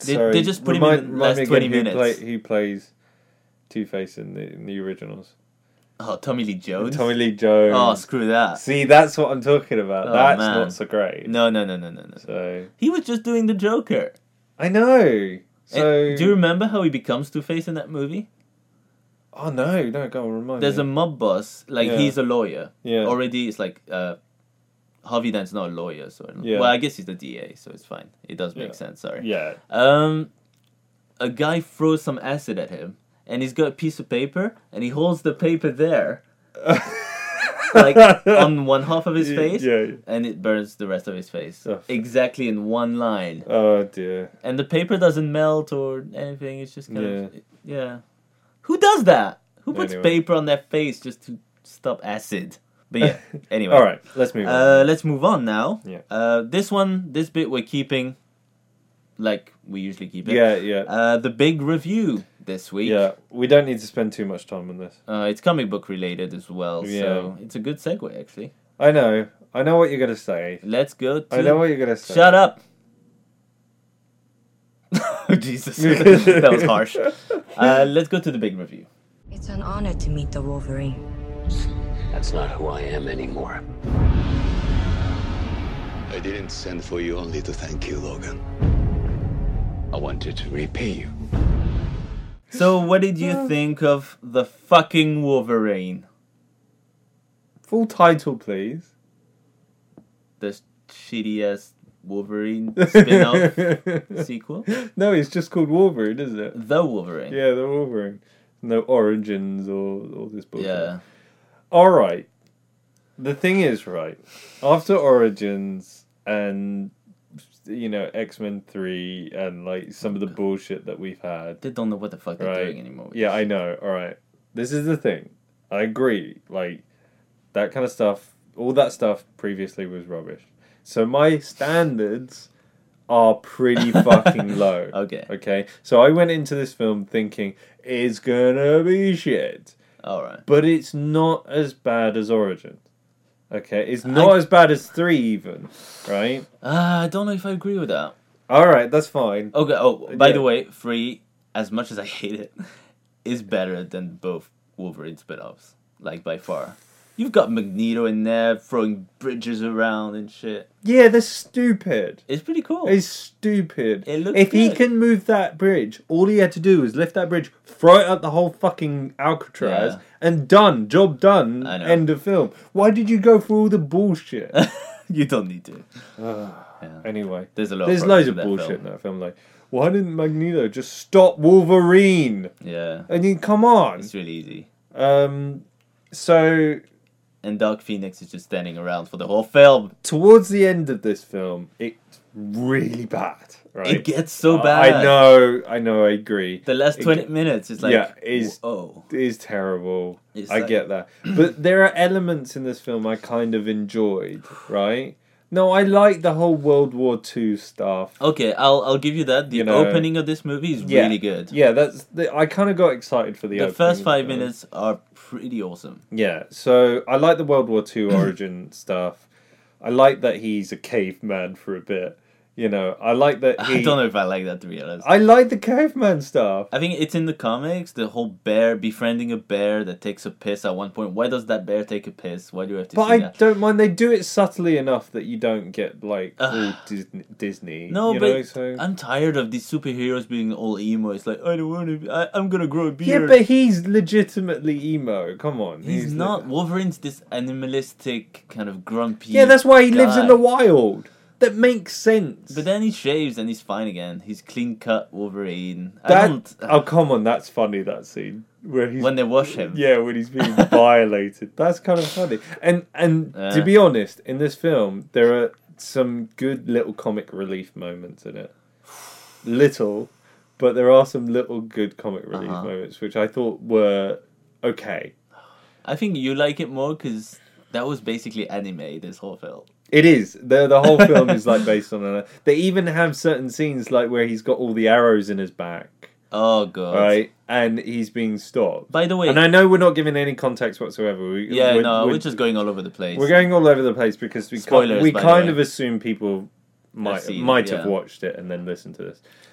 They, Sorry, they just put remind, him in the remind last me again twenty who minutes. Play, who plays Two-Face in the, in the originals? Oh, Tommy Lee Jones. Tommy Lee Jones. Oh, screw that. See, that's what I'm talking about. Oh, that's man. not so great. No, no, no, no, no, no. So He was just doing the Joker. I know. So And do you remember how he becomes Two-Face in that movie? Oh no, no, go on, remind There's me. a mob boss, like Yeah. he's a lawyer. Yeah. Already, it's like uh, Harvey Dent's not a lawyer, so Yeah. well, I guess he's the D A, so it's fine. It does make Yeah. sense. Sorry. Yeah. Um, a guy throws some acid at him, and he's got a piece of paper, and he holds the paper there, like on one half of his face, Yeah. yeah. and it burns the rest of his face. Oh. Exactly in one line. Oh dear. And the paper doesn't melt or anything. It's just kind of yeah. Who does that? Who puts Anyway. paper on their face just to stop acid? But yeah. Anyway. All right, let's move on. Uh, let's move on now. Yeah. Uh, this one, this bit we're keeping, like we usually keep it. Yeah, yeah. Uh, the big review this week. Yeah, we don't need to spend too much time on this. Uh, it's comic book related as well, so it's a good segue actually. I know. I know what you're going to say. Let's go to. I know what you're going to say. Shut up. Oh, Jesus, that was harsh. Uh, let's go to the big review. It's an honor to meet the Wolverine. That's not who I am anymore. I didn't send for you only to thank you, Logan. I wanted to repay you. So, what did you think of the fucking Wolverine? Full title, please. The shitty ass Wolverine spin-off sequel? No, it's just called Wolverine, isn't it? The Wolverine. Yeah, the Wolverine. No origins or all this bullshit. Yeah. All right. The thing is, right, after Origins and, you know, X-Men three and, like, some of the bullshit that we've had. They don't know what the fuck they're Right. doing anymore. Yeah, I know. All right. This is the thing. I agree. Like, that kind of stuff, all that stuff previously was rubbish. So my standards are pretty fucking low. Okay. Okay? So I went into this film thinking, it's gonna be shit. Alright. But it's not as bad as Origins. Okay? It's not I- as bad as three, even. Right? Uh, I don't know if I agree with that. Alright, that's fine. Okay, oh, by Yeah. the way, Free, as much as I hate it, is better than both Wolverine spin-offs. Like, by far. You've got Magneto in there throwing bridges around and shit. Yeah, they're stupid. It's pretty cool. It's stupid. It looks if he good. can move that bridge, all he had to do was lift that bridge, throw it at the whole fucking Alcatraz, Yeah. and done. Job done. I know. End of film. Why did you go through all the bullshit? You don't need to. Yeah. Anyway, There's a lot. there's of loads problems of with that bullshit film. in that film. Like, why didn't Magneto just stop Wolverine? Yeah, I mean, come on. it's really easy. Um, so And Dark Phoenix is just standing around for the whole film. towards the end of this film, it's really bad. Right? It gets so Uh, bad. I know. I know. I agree. The last It twenty ge- minutes is like, Yeah, is- oh, It is terrible. It's I like- get that. But there are elements in this film I kind of enjoyed, right? No, I like the whole World War Two stuff. okay. I'll I'll give you that. The You know, opening of this movie is yeah. really good. Yeah, that's the, I kind of got excited for the The opening first of five the film. minutes are pretty awesome. Yeah, so I like the World War Two origin stuff. I like that he's a caveman for a bit. You know, I like that he... I don't know if I like that, to be honest. I like the caveman stuff. I think it's in the comics, the whole bear befriending a bear that takes a piss at one point. Why does that bear take a piss? Why do we have to But see I that? don't mind. They do it subtly enough that you don't get, like, Ugh. all Disney. Disney No, you but know, so... I'm tired of these superheroes being all emo. It's like, I don't want to be, I, I'm gonna grow a Yeah, beard. but he's legitimately emo. Come on. He's, not. like- Wolverine's this animalistic, kind of grumpy. Yeah, that's why he lives in guy. the wild. That makes sense. But then he shaves and he's fine again. He's clean cut Wolverine. I that, don't. oh, come on. That's funny, that scene. Where he's when they wash him. Yeah, when he's being violated. That's kind of funny. And and Yeah. to be honest, in this film, there are some good little comic relief moments in it. Little, but there are some little good comic relief Uh-huh. moments, which I thought were okay. I think you like it more because that was basically anime, this whole film. It is. The the whole film is like based on a... They even have certain scenes like where he's got all the arrows in his back, Oh, God. right? And he's being stopped. By the way, And I know we're not giving any context whatsoever. We, yeah, we're, no, we're, we're just going all over the place. We're going all over the place because we Spoilers, kind, we by the kind way. of assume people might seen it, might have yeah. watched it and then listened to this.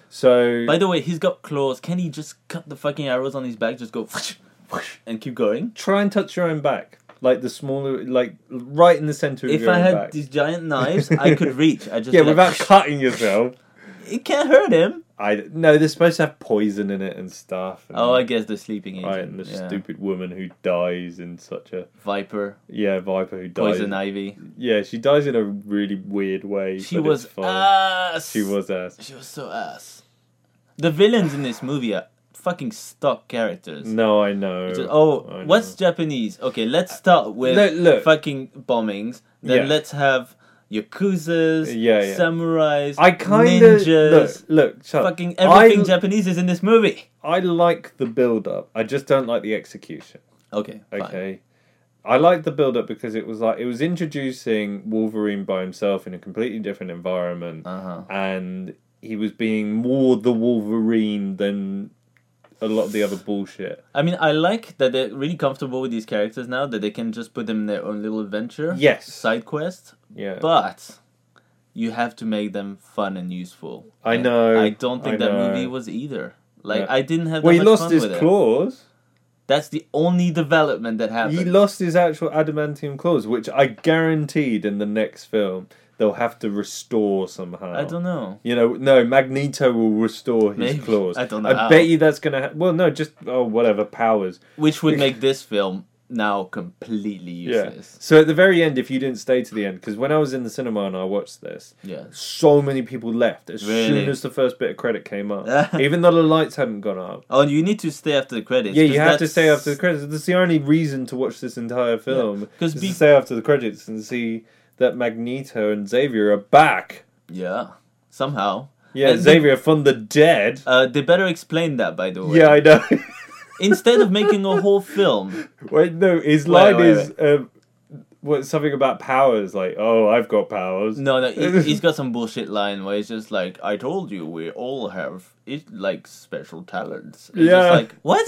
So By the way, he's got claws. Can he just cut the fucking arrows on his back? Just go whoosh, whoosh, and keep going. try and touch your own back, like the smaller, like right in the center of If your I own had back. these giant knives, I could reach. I just yeah, be like, without cutting yourself. It can't hurt him. I no, they're supposed to have poison in it and stuff. And, Oh, I guess the sleeping agent. right, and the yeah. stupid woman who dies in such a Viper, yeah Viper who dies. poison ivy. Yeah, she dies in a really weird way. She but was it's fine. ass. She was ass. She was so ass. The villains in this movie are fucking stock characters. No, I know. Just- oh, I know. what's Japanese? Okay, let's start with Look, look. fucking bombings. Then Yeah. let's have yakuzas, Yeah, yeah. samurais, I kind of ninjas. look. Look, shut up. Fucking everything I, Japanese is in this movie. I like the build up. I just don't like the execution. Okay, fine. Okay. I like the build up because it was like it was introducing Wolverine by himself in a completely different environment, Uh-huh. and he was being more the Wolverine than a lot of the other bullshit. I mean, I like that they're really comfortable with these characters now, that they can just put them in their own little adventure. Yes. Side quest. Yeah. But you have to make them fun and useful. I And know, I don't think I that know. movie was either. Like, Yeah. I didn't have that Well, he much lost fun his with it. claws. That's the only development that happened. He lost his actual adamantium claws, which I guaranteed in the next film they'll have to restore somehow. I don't know. You know, no, Magneto will restore his Maybe. claws. I don't know I how. bet you that's gonna. Ha- well, no, just oh, whatever powers. Which would make this film now completely useless. So at the very end, if you didn't stay to the end, because when I was in the cinema and I watched this, Yeah. so many people left as Really? soon as the first bit of credit came up, even though the lights hadn't gone up. Oh, and you need to stay after the credits. Yeah, 'cause you have to that's- stay after the credits. That's the only reason to watch this entire film. Yeah, 'cause is be- to stay after the credits and see that Magneto and Xavier are back. Yeah, somehow. Yeah, And they- Xavier from the dead. Uh, they better explain that, by the way. Yeah, I know. Instead of making a whole film, Wait, no, his Wait, line wait, is um, what something about powers, like, "Oh, I've got powers." no, no, he, he's got some bullshit line where he's just like, "I told you, we all have it like special talents." It's Yeah. just like, what?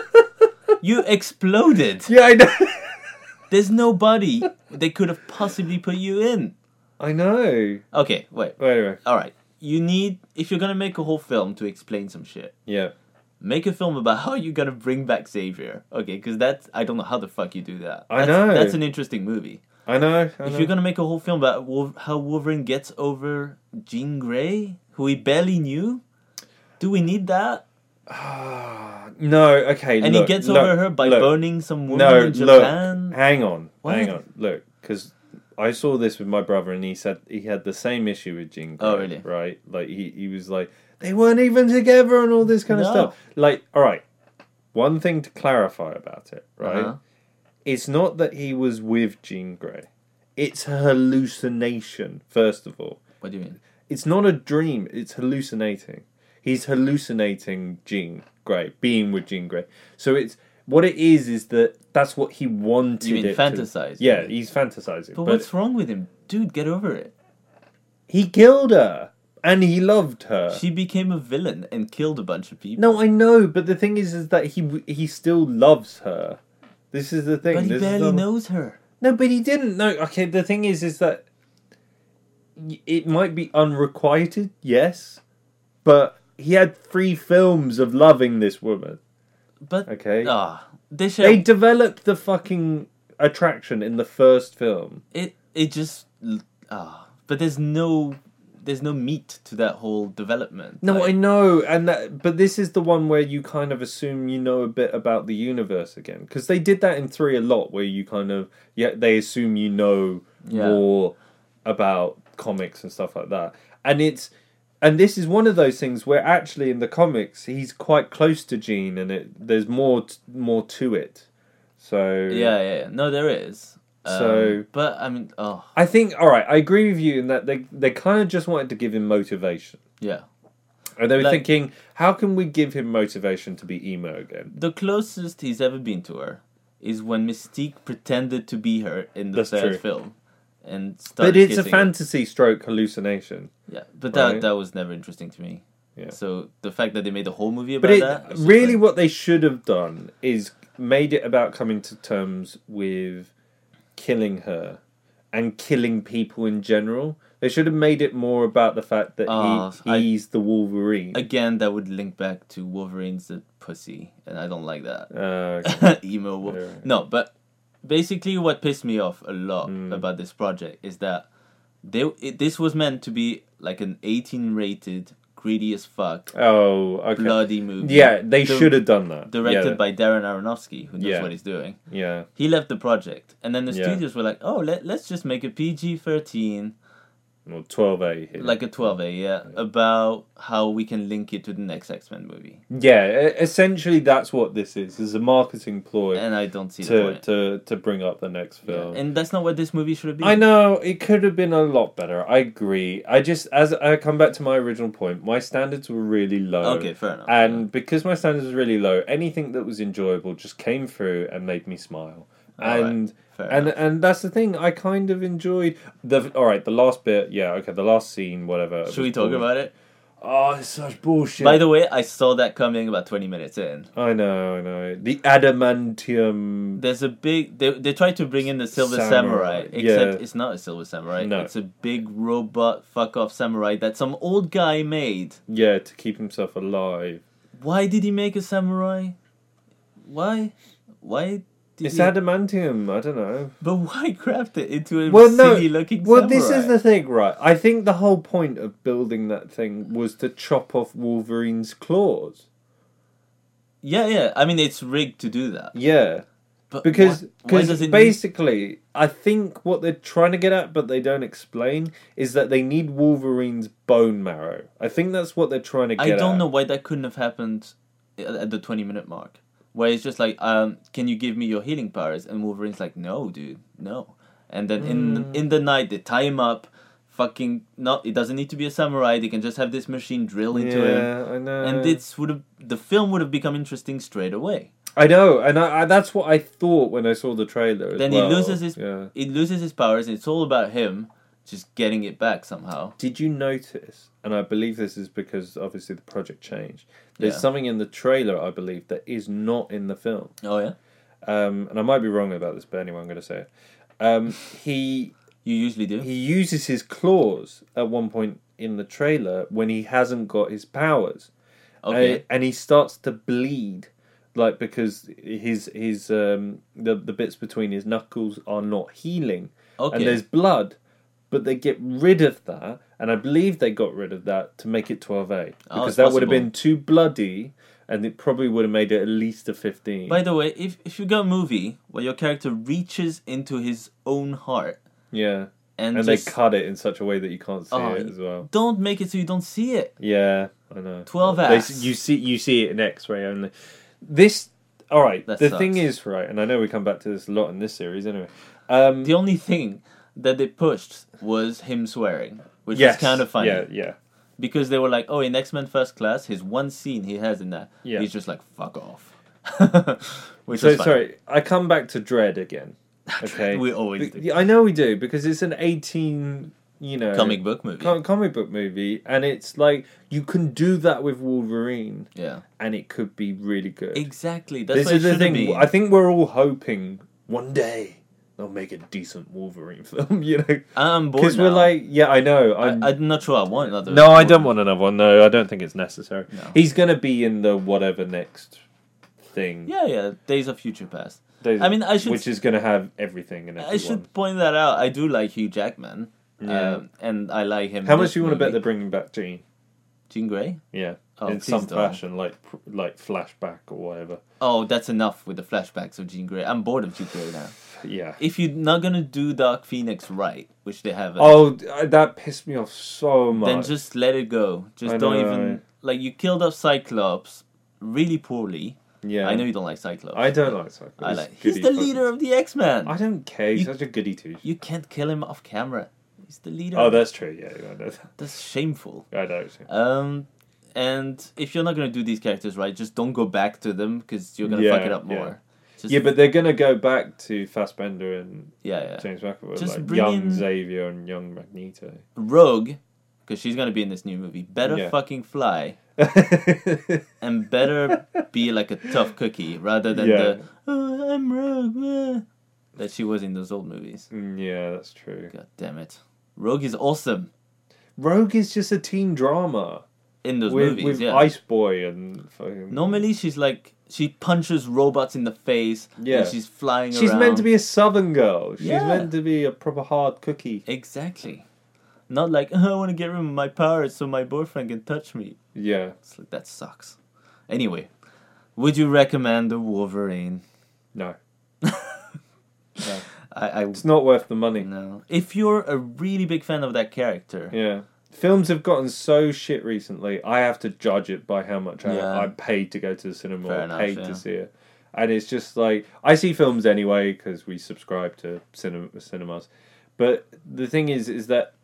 You exploded. Yeah, I know. There's no body they could have possibly put you in. I know. Okay, wait. Well, anyway, All right. You need, if you're gonna make a whole film to explain some shit, yeah. make a film about how you're gonna bring back Xavier. Okay, because that's, I don't know how the fuck you do that. I That's, know. That's an interesting movie. I know. I If know. you're gonna make a whole film about Wolf- how Wolverine gets over Jean Grey, who he barely knew, do we need that? No, okay. And look, he gets look, over her by look. burning some woman No, in look. Japan. Hang on. What? Hang on. Look, because I saw this with my brother, and he said he had the same issue with Jean Grey. Oh, really? Right? Like he, he was like, they weren't even together and all this kind of No. stuff. Like, all right. One thing to clarify about it, right? Uh-huh. It's not that he was with Jean Grey. It's a hallucination. First of all, What do you mean? it's not a dream. It's hallucinating. He's hallucinating Jean Grey, being with Jean Grey. So it's what it is. Is that that's what he wanted. You mean it fantasize? To, yeah, he's fantasizing. But, But, what's wrong with him? Dude, get over it. he killed her, and he loved her. She became a villain and killed a bunch of people. No, I know, but the thing is, is that he he still loves her. This is the thing. But he This is barely the- knows her. No, but he didn't know. Okay, the thing is, is that y- it might be unrequited, yes, but he had three films of loving this woman. But Okay, ah, they should. they developed the fucking attraction in the first film. it it just ah. But there's no there's no meat to that whole development. No, Like, I know, and that, but this is the one where you kind of assume you know a bit about the universe again, because they did that in three a lot, where you kind of yeah they assume you know Yeah. more about comics and stuff like that, and it's and this is one of those things where actually in the comics he's quite close to Jean, and it there's more t- more to it. So Yeah, yeah, yeah. No, there is. Um, So- but I mean, oh, I think all right, I agree with you in that they they kind of just wanted to give him motivation. yeah. And they were Like- thinking, how can we give him motivation to be emo again? The closest he's ever been to her is when Mystique pretended to be her in the That's third true. film, and started But it's a kissing her. fantasy stroke hallucination. Yeah, but that Right. that was never interesting to me. Yeah. So the fact that they made a whole movie about But it, that, was just really like- what they should have done is made it about coming to terms with killing her and killing people in general. They should have made it more about the fact that Oh, he I- he's the Wolverine. Again, that would link back to Wolverine's the pussy, and I don't like that. Uh, okay. Emo Wolf. Yeah. No, but basically, what pissed me off a lot Mm. about this project is that they it, this was meant to be like an eighteen rated, greedy as fuck, Oh, okay. bloody movie. Yeah, they Di- should have done that. Directed yeah. by Darren Aronofsky, who knows Yeah. what he's doing. Yeah. He left the project, and then the Yeah. studios were like, "Oh, let let's just make a P G thirteen, Well, twelve A. here. like a twelve A, yeah, about how we can link it to the next X-Men movie." Yeah, e- essentially that's what this is. It's a marketing ploy And I don't see the to, point. to to bring up the next Yeah. film. And that's not what this movie should have been. I know it could have been a lot better. I agree. I just as I come back to my original point, my standards were really low. Okay, fair enough. And because my standards were really low, anything that was enjoyable just came through and made me smile. All right, and fair and enough. and that's the thing. I kind of enjoyed the. All right, the last bit. Yeah, okay, the last scene, whatever. Should we talk about it? Oh, it's such bullshit. By the way, I saw that coming about twenty minutes in. I know, I know. The adamantium. There's a big. They they tried to bring in the Silver Samurai, Samurai, except yeah. it's not a Silver Samurai. No. It's a big robot fuck off samurai that some old guy made. Yeah, to keep himself alive. Why did he make a samurai? Why? Why did It's he? adamantium. I don't know. But why craft it into a Well, no. silly looking Well, samurai? this is the thing, right? I think the whole point of building that thing was to chop off Wolverine's claws. Yeah, yeah. I mean, it's rigged to do that. Yeah. But Because why, why cause does it need- basically, I think what they're trying to get at, but they don't explain, is that they need Wolverine's bone marrow. I think that's what they're trying to get I at. don't know why that couldn't have happened at at the twenty minute mark. Where it's just like, um, can you give me your healing powers? And Wolverine's like, no, dude, no. And then in Mm. in the night, they tie him up. Fucking, not. It doesn't need to be a samurai. They can just have this machine drill into him. Yeah, I know. And this would have, the film would have become interesting straight away. I know, and I, I, that's what I thought when I saw the trailer. As Then well. he loses his, Yeah. he loses his powers, and it's all about him just getting it back somehow. Did you notice? And I believe this is because obviously the project changed. There's Yeah. something in the trailer, I believe, that is not in the film. Oh yeah, Um, and I might be wrong about this, but anyway, I'm going to say it. Um, he you usually do. he uses his claws at one point in the trailer when he hasn't got his powers. Okay. Uh, and he starts to bleed, like because his his um the the bits between his knuckles are not healing, Okay. and there's blood, but they get rid of that, and I believe they got rid of that to make it twelve A because Oh, it's that would have possible. been too bloody, and it probably would have made it at least a fifteen. By the way, if if you got a movie where your character reaches into his own heart yeah, and, and just they cut it in such a way that you can't see Oh, it as well. don't make it so you don't see it. Yeah, I know. twelve They, ass. you see, you see it in X-ray only. This, all right. That the sucks. thing is, right, and I know we come back to this a lot in this series. Anyway, um, The only thing that they pushed was him swearing, which yes, is kind of funny. Yeah, yeah, Because they were like, oh, in X-Men First Class, his one scene he has in that, Yeah. he's just like, fuck off. Which So is fine. sorry, I come back to Dread again. Okay, We always Be- do. yeah, I know we do because it's an eighteen, you know, Comic book movie. com- comic book movie, and it's like you can do that with Wolverine, yeah. and it could be really good. Exactly. That's This what is it the should thing. be. I think we're all hoping one day they'll make a decent Wolverine film. You know, I'm bored because we're now. like, yeah, I know. I, I'm, I'm not sure I want another. no, I Wolverine. don't want another one. No, I don't think it's necessary. No. He's gonna be in the whatever next thing. Yeah, yeah. Days of Future Past. Those- I mean, I should- which is gonna have everything and everyone. I should point that out. I do like Hugh Jackman. Yeah. Um, and I like him. How in much this do you want to bet movie. they're bringing back Jean? Jean Grey? Yeah, Oh, in please some don't. fashion, like pr- like flashback or whatever. Oh, that's enough with the flashbacks of Jean Grey. I'm bored of Jean Grey now. Yeah. If you're not gonna do Dark Phoenix right, which they haven't, Oh, d- that pissed me off so much. then just let it go. Just I don't know. even like you killed off Cyclops really poorly. yeah. I know you don't like Cyclops. I don't like Cyclops. I like. He's Goody the fucking- leader of the X Men. I don't care. He's You- such a goody two. You can't kill him off camera. He's the leader. Oh, that's true. Yeah, I know. That's shameful. I know. Um, and if you're not gonna do these characters right, just don't go back to them because you're gonna Yeah, fuck it up yeah. more. Just, Yeah, but they're gonna go back to Fassbender and yeah, yeah. James McAvoy, Just like bring young in- Xavier and young Magneto. Rogue, because she's gonna be in this new movie. Better Yeah. fucking fly and better be like a tough cookie rather than Yeah. the oh, I'm Rogue. eh." that she was in those old movies. Mm, yeah, that's true. God damn it. Rogue is awesome Rogue is just a teen drama in those with movies, with yeah. Ice Boy and fucking. Normally she's like, she punches robots in the face Yeah. and she's flying She's around. meant to be a southern girl. She's Yeah. meant to be a proper hard cookie. Exactly. Not like, oh, I want to get rid of my powers so my boyfriend can touch me. Yeah. It's like, that sucks. Anyway, would you recommend the Wolverine? No. No. I, I It's not worth the money. no. If you're a really big fan of that character, Yeah. Films have gotten so shit recently, I have to judge it by how much Yeah. I, I paid to go to the cinema Fair or enough, paid yeah. to see it. And it's just like, I see films anyway because we subscribe to cinema, cinemas. But the thing is, is that,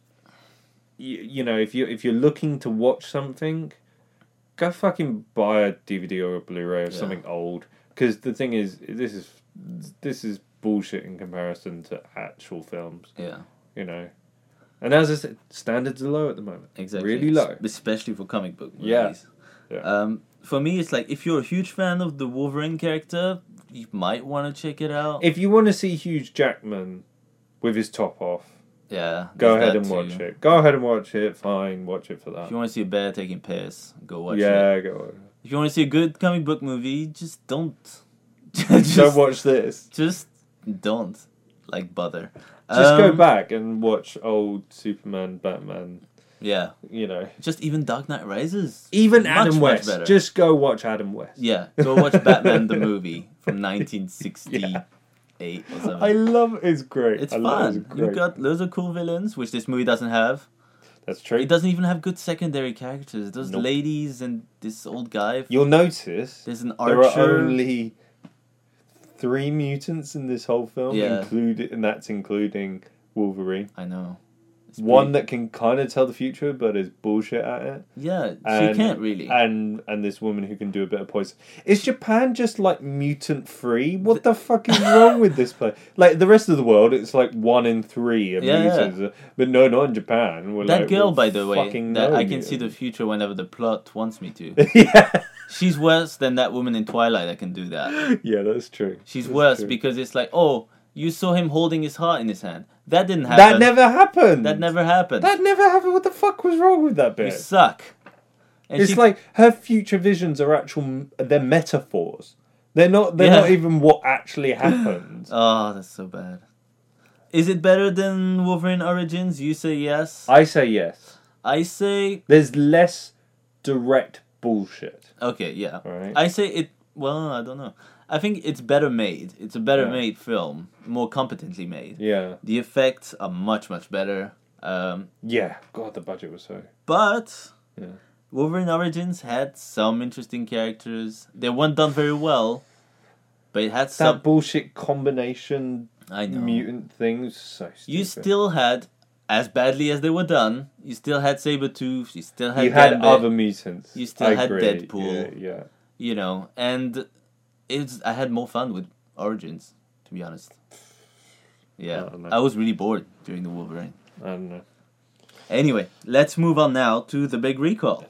you, you know, if, you, if you're looking to watch something, go fucking buy a D V D or a Blu-ray of Yeah. something old. Because the thing is, this is this is bullshit in comparison to actual films, yeah, you know. And as I said, standards are low at the moment. exactly. Really low. Especially for comic book movies. Yeah. Yeah. Um, for me, it's like, if you're a huge fan of the Wolverine character, you might want to check it out. If you want to see Hugh Jackman with his top off, yeah. go there's ahead that and too. watch it. Go ahead and watch it. Fine, watch it for that. If you want to see a bear taking piss, go watch it. yeah, go. If you want to see a good comic book movie, just don't. just, Don't watch this. Just don't. Like, bother. Just go Um, back and watch old Superman, Batman. Yeah. You know, Just even Dark Knight Rises. even Much, Adam much West. better. Just go watch Adam West. Yeah. Go watch Batman the movie from nineteen sixty-eight or something. I love. It's great. It's I love it. fun. It's You've great. got loads of cool villains, which this movie doesn't have. That's true. It doesn't even have good secondary characters. Those Nope. ladies and this old guy. You'll notice There's an there archer. are only three mutants in this whole film, Yeah. included, and that's including Wolverine. I know. It's One pretty- that can kind of tell the future, but is bullshit at it. Yeah, And, she can't really. And and this woman who can do a bit of poison. Is Japan just like mutant free? What the fuck is wrong with this place? Like the rest of the world, it's like one in three are Yeah, yeah. mutants. But no, not in Japan. We're that like, girl, we're by the way, fucking that no I can see the mutants. future whenever the plot wants me to. yeah, She's worse than that woman in Twilight that can do that. yeah, that's true. She's That's worse true. because it's like, oh, you saw him holding his heart in his hand. That didn't that happen. never happened. That never happened. That never happened. What the fuck was wrong with that You bit? suck. And It's she- like her future visions are actual. They're metaphors. They're not. They're Yeah. not even what actually happened. Oh, that's so bad. Is it better than Wolverine Origins? You say yes. I say yes. I say There's less direct bullshit. okay. Yeah. Right. I say it. Well, I don't know. I think it's better made. It's a better Yeah. made film, more competently made. Yeah. The effects are much much better. Um, Yeah. God, the budget was so. but Yeah. Wolverine Origins had some interesting characters. They weren't done very well, but it had some. That bullshit combination I know. mutant thing was so stupid. You still had, as badly as they were done, you still had Sabretooth, you still had You had Gambit, other mutants. You still I had agree. Deadpool. Yeah. yeah. you know, and it's I had more fun with Origins, to be honest. Yeah, I don't know. I was really bored during the Wolverine. I don't know. Anyway, let's move on now to the big recall.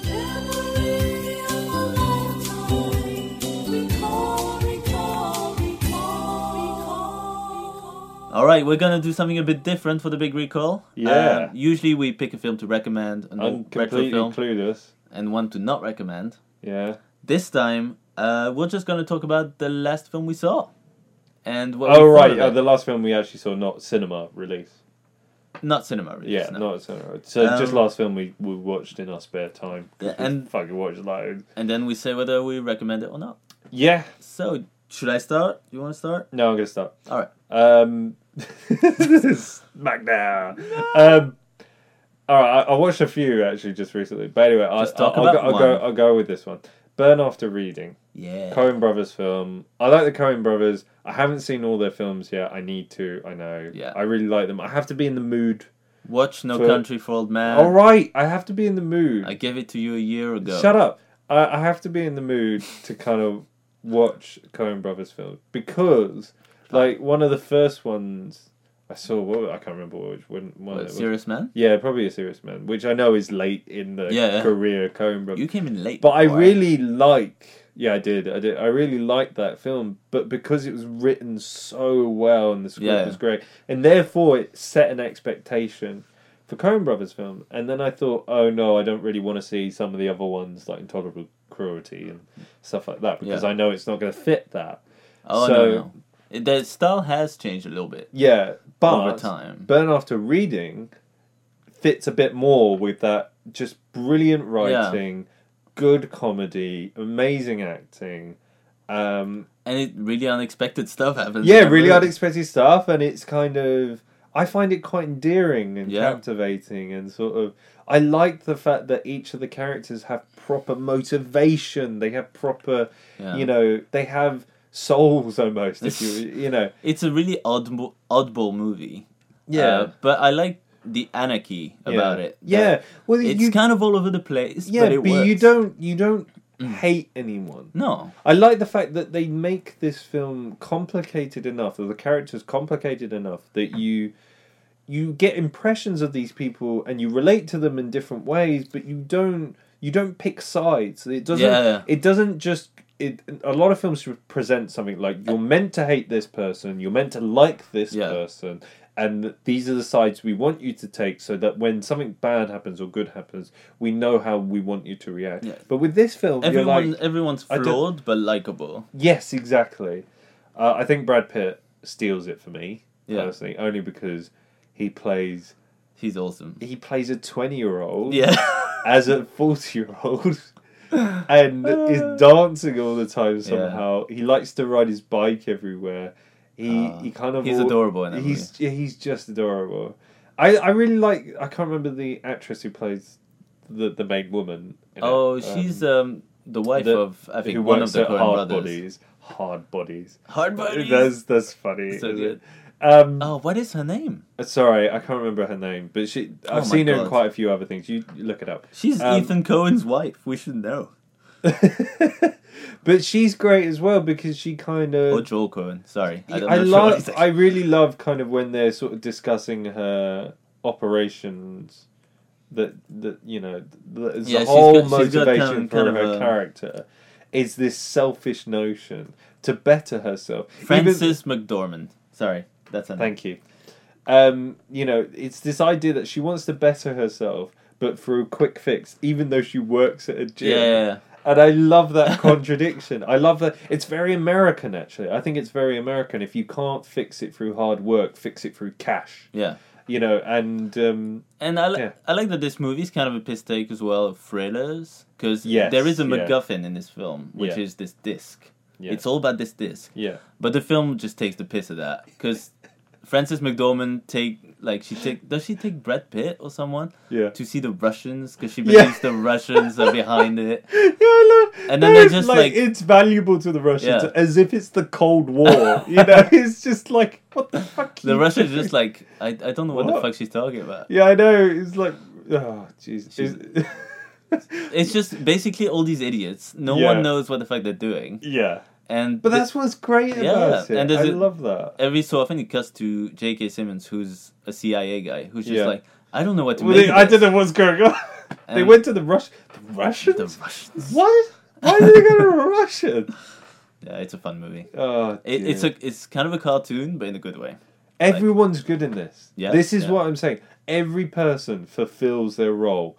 All right, we're gonna do something a bit different for the big recall. Yeah. Um, usually we pick a film to recommend, an I'm old retro completely film, clueless. and one to not recommend. Yeah. This time, uh, we're just gonna talk about the last film we saw, and what. Oh we thought right, of uh, it. the last film we actually saw, not cinema release. Not cinema release. Yeah, no. not cinema. So just Um, last film we, we watched in our spare time. Yeah, We and- fucking watched loads. And then we say whether we recommend it or not. Yeah. So, should I start? You want to start? No, I'm gonna start. All right. Um, Smackdown. Um, all right, I, I watched a few actually just recently, but anyway, I, Just talk I'll, about go, I'll go. one. I'll go with this one. Burn After Reading. Yeah. Coen Brothers film. I like the Coen Brothers. I haven't seen all their films yet. I need to. I know. Yeah. I really like them. I have to be in the mood. Watch No For- Country for Old Men. All right, I have to be in the mood. I gave it to you a year ago. Shut up. I, I have to be in the mood to kind of watch Coen Brothers films because, like, one of the first ones I saw. What I can't remember which one. one What, it was. Serious Man? Yeah, probably A Serious Man, which I know is late in the Yeah, yeah. career of Coen Brothers. You came in late. But I boy. really like Yeah, I did. I did. I really liked that film, but because it was written so well and the script Yeah. was great, and therefore it set an expectation for Coen Brothers film. And then I thought, oh no, I don't really want to see some of the other ones like Intolerable Cruelty and stuff like that because Yeah. I know it's not going to fit that. Oh So- no, no. It, the style has changed a little bit Yeah, but over time. Burn After Reading fits a bit more with that just brilliant writing, good comedy, amazing acting. Um, And it really unexpected stuff happens. yeah, in that really movie. unexpected stuff, and it's kind of I find it quite endearing and Yeah. captivating, and sort of I like the fact that each of the characters have proper motivation. They have proper, Yeah. you know, they have souls almost. If you you know, It's a really oddball, oddball movie. yeah. Uh, but I like the anarchy about yeah. it. Yeah, That well, it's you, kind of all over the place. yeah, but, it but you works. don't you don't hate anyone. No. I like the fact that they make this film complicated enough, or the characters complicated enough that you you get impressions of these people and you relate to them in different ways, but you don't you don't pick sides. It doesn't. Yeah. It doesn't just. It, a lot of films present something like you're meant to hate this person, you're meant to like this Yeah. person, and these are the sides we want you to take, so that when something bad happens or good happens, we know how we want you to react. Yeah. But with this film, Everyone, you're like, everyone's I don't- flawed but likable. yes, exactly. Uh, I think Brad Pitt steals it for me Yeah. personally, only because he plays He's awesome. he plays a twenty year old Yeah. as a forty year old. And is dancing all the time somehow. He likes to ride his bike everywhere. He Ah, he kind of he's adorable in that He's yeah, he's just adorable. I, I really like. I can't remember the actress who plays the the main woman. in it. Oh, Um, she's um, the wife the- of, I think, who one works of the at Coen Hard brothers. Bodies. Hard Bodies. Hard Bodies. That's that's funny. So isn't good. it? Um, Oh, what is her name? sorry, I can't remember her name, but she. Oh I've my seen her in God. quite a few other things. You, you look it up. She's Um, Ethan Cohen's wife. We should know. But she's great as well because she kind of. Or Joel Cohen. Sorry. I, don't I know love. sure I really love kind of when they're sort of discussing her operations. That that you know, the, the Yeah, she's whole got- she's got motivation kind of- for kind of her a- character is this selfish notion to better herself. Even- Frances McDormand. Sorry. That's her name. Thank you. Um, you know, it's this idea that she wants to better herself, but through a quick fix, even though she works at a gym. Yeah. And I love that contradiction. I love that. It's very American, actually. I think it's very American. If you can't fix it through hard work, fix it through cash. Yeah. You know, and um, And I, li- Yeah. I like that this movie is kind of a piss take as well of thrillers. Because Yes, there is a yeah. MacGuffin in this film, which Yeah. is this disc. Yeah. It's all about this disc. yeah, But the film just takes the piss of that. Because Frances McDormand take, like, she take, does she take Brad Pitt or someone yeah. to see the Russians? Because she Yeah. believes the Russians are behind it. Yeah, I love, And then no, they're it's just like- it's valuable to the Russians Yeah. as if it's the Cold War. You know, it's just like what the fuck. The you Russians doing? just like, I, I don't know what, What? the fuck she's talking about. Yeah, I know. It's like, oh, jeez. She's- It's- It's just basically all these idiots. No Yeah. one knows what the fuck they're doing. yeah, And but the- that's what's great Yeah, about it. and there's I a- love that. every so often it cuts to J K. Simmons, who's a C I A guy, who's just Yeah. like, I don't know what to Well, make they, of I this. don't know what's going on. they And- went to the Rush. The Russians. The Russians. What? Why did they go to Russia? Yeah, it's a fun movie. Oh, It, it's dear. a it's kind of a cartoon, but in a good way. Everyone's good in this. Yeah, This is yeah. what I'm saying. Every person fulfills their role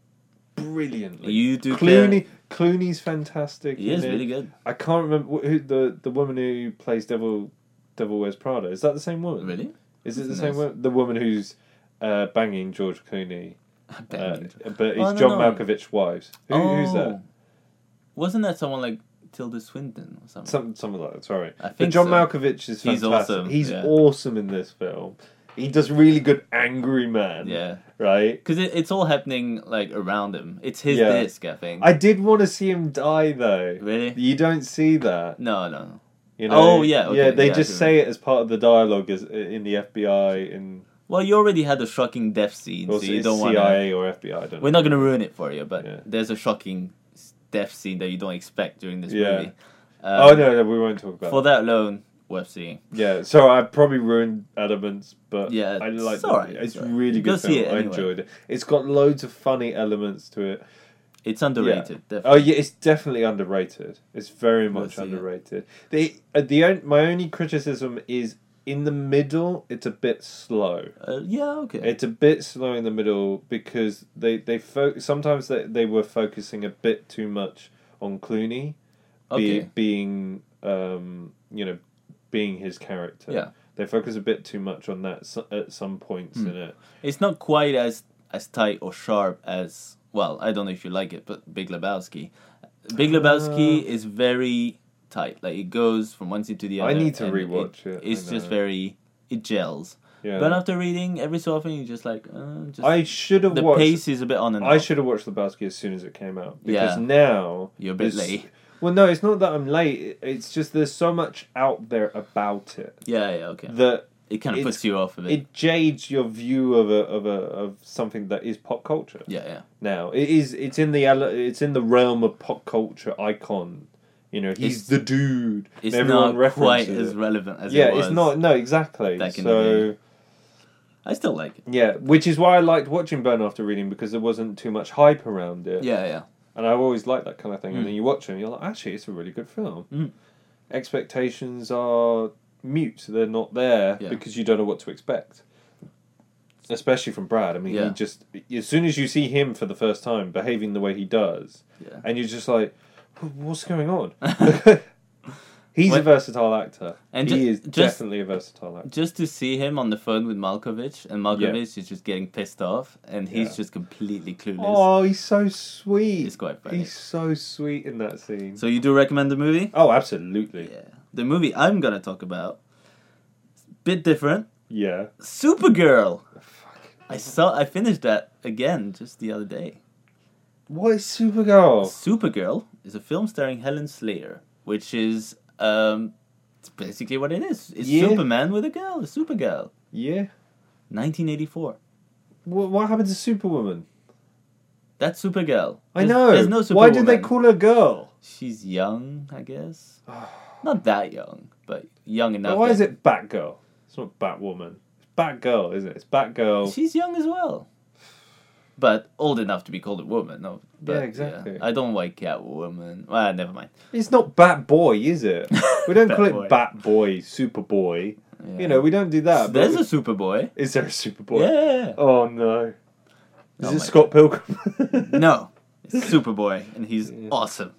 brilliantly. You do Clooney. Clooney's fantastic. He in is it. really good. I can't remember wh- who the the woman who plays Devil Devil Wears Prada. Is that the same woman? Really? Is it the Who's same this? woman? The woman who's uh, banging George Clooney. Uh, Banging. but it's Oh, no, John no. Malkovich's wives. Who, Who's that? Oh. Wasn't that someone like Tilda Swinton or something? Some something like that. Sorry, I but think John so. Malkovich is He's fantastic. awesome, He's yeah. awesome in this film. He does really good angry man. Yeah. Right. Because it, it's all happening like around him. It's his Yeah. disc, I think. I did want to see him die though. Really? You don't see that. No, no, no. You know? Oh, yeah, okay, yeah. They yeah, I just see what say it as part of the dialogue as in the F B I and Well, you already had a shocking death scene, or so you it's don't C want I to. A or F B I. I don't We're know. not going to ruin it for you, but Yeah. there's a shocking s- death scene that you don't expect during this Yeah. movie. Um, Oh no, no, we won't talk about For that. that alone, worth seeing. Yeah, so I probably ruined elements, but Yeah, I like it's it. alright, It's it's alright. really Go good see film. it I anyway. enjoyed it. It's got loads of funny elements to it. It's underrated. Yeah. Definitely. Oh yeah, it's definitely underrated. It's very We'll much see it. underrated. The uh, the on- my only criticism is in the middle. It's a bit slow. Uh, yeah, okay. It's a bit slow in the middle because they they fo- sometimes they they were focusing a bit too much on Clooney, be, Okay. being um you know being his character. Yeah. They focus a bit too much on that so, at some points Hmm. in it. It's not quite as as tight or sharp as, well, I don't know if you like it, but Big Lebowski. Big Lebowski Uh. is very tight. Like, it goes from one scene to the I other. need to and rewatch it, I It's just know. very, it gels. Yeah. But after reading, every so often you just like, uh, just I should have the watched. pace is a bit on and I off. should have watched Lebowski as soon as it came out because Yeah. now You're a bit there's- late. Well, no, it's not that I'm late. It's just there's so much out there about it Yeah, yeah, okay. that It kind of it's- puts you off a bit. it jades your view of a of a of something that is pop culture. yeah, yeah. Now it is. It's in the ele- it's in the realm of pop culture icon. You know, he's It's- the dude. It's Everyone not quite references as it. relevant as Yeah, it was. it's not. No, exactly. back in the So. day. I still like it. Yeah, which is why I liked watching Burn After Reading because there wasn't too much hype around it. Yeah, yeah. And I always like that kind of thing. Mm. And then you watch it and you're like, actually, it's a really good film. Mm. Expectations are mute. They're not there Yeah. because you don't know what to expect. Especially from Brad. I mean, Yeah. he just... As soon as you see him for the first time behaving the way he does, Yeah. and you're just like, what's going on? He's a When- versatile actor. And he ju- is just- definitely a versatile actor. Just to see him on the phone with Malkovich, and Malkovich is just getting pissed off, and he's Yeah. just completely clueless. Oh, he's so sweet. It's quite funny. He's so sweet in that scene. So you do recommend the movie? Oh, absolutely. Yeah. The movie I'm gonna talk about, bit different. Yeah. Supergirl. I saw. I finished that again just the other day. What is Supergirl? Supergirl is a film starring Helen Slater, which is um, it's basically what it is. It's Yeah. Superman with a girl, a Supergirl. Yeah. nineteen eighty-four. What, what happened to Superwoman? That's Supergirl. I There's- know. There's no Why did they Superwoman. call her girl? She's young, I guess. Not that young, but young enough. Why that- is it Batgirl? It's not Batwoman. It's Batgirl, isn't it? It's Batgirl. She's young as well. But old enough to be called a woman. No, but, Yeah, exactly. I don't like Catwoman. Well, never mind. It's not Batboy, is it? We don't call Batboy. it Batboy, Superboy. Yeah. You know, we don't do that. There's but a Superboy. Is there a Superboy? Yeah. Oh no. Is Oh it my Scott Pilgrim? No, it's Superboy, and he's awesome.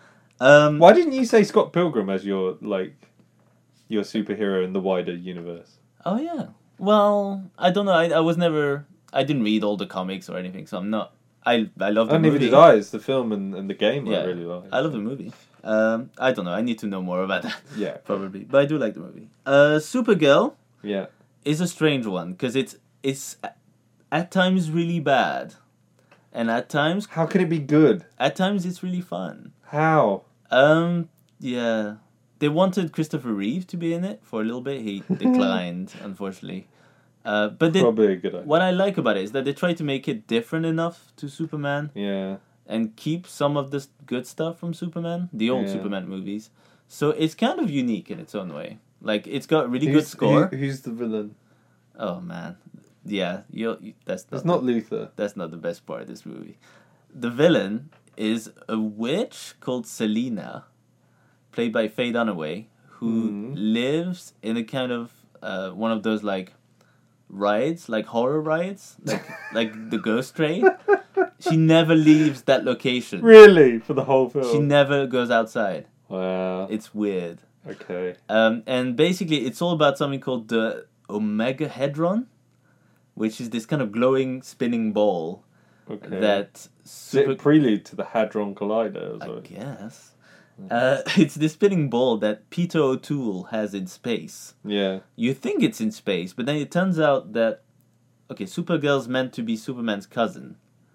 Um, Why didn't you say Scott Pilgrim as your like your superhero in the wider universe? Oh yeah. Well, I don't know. I, I was never. I didn't read all the comics or anything, so I'm not. I I love the And movie. neither did I. It's the film and, and the game Yeah, I really like. I love the movie. Um, I don't know. I need to know more about that. Yeah. Probably, but I do like the movie. Uh, Supergirl Yeah. is a strange one because it's it's a- at times really bad, and at times How can it be good? at times it's really fun. How? Um, yeah, they wanted Christopher Reeve to be in it for a little bit. He declined, unfortunately. Uh, but they, Probably a good idea. what I like about it is that they try to make it different enough to Superman Yeah. and keep some of the s- good stuff from Superman, the old Yeah. Superman movies. So it's kind of unique in its own way. Like it's got a really good Who's- score. who- who's the villain? Oh man, yeah, you. you that's not It's not Luther. that's not the best part of this movie. The villain is a witch called Selena, played by Faye Dunaway, who Mhm. lives in a kind of uh, one of those like rides, like horror rides, like like the Ghost Train. She never leaves that location. Really? For the whole film? She never goes outside. Wow. It's weird. Okay. Um, and basically, it's all about something called the Omega Hedron, which is this kind of glowing spinning ball Okay. that Is it super. a prelude to the Hadron Collider? Or I something? guess. Uh, it's this spinning ball that Peter O'Toole has in space. Yeah. You think it's in space, but then it turns out that okay, Supergirl's meant to be Superman's cousin,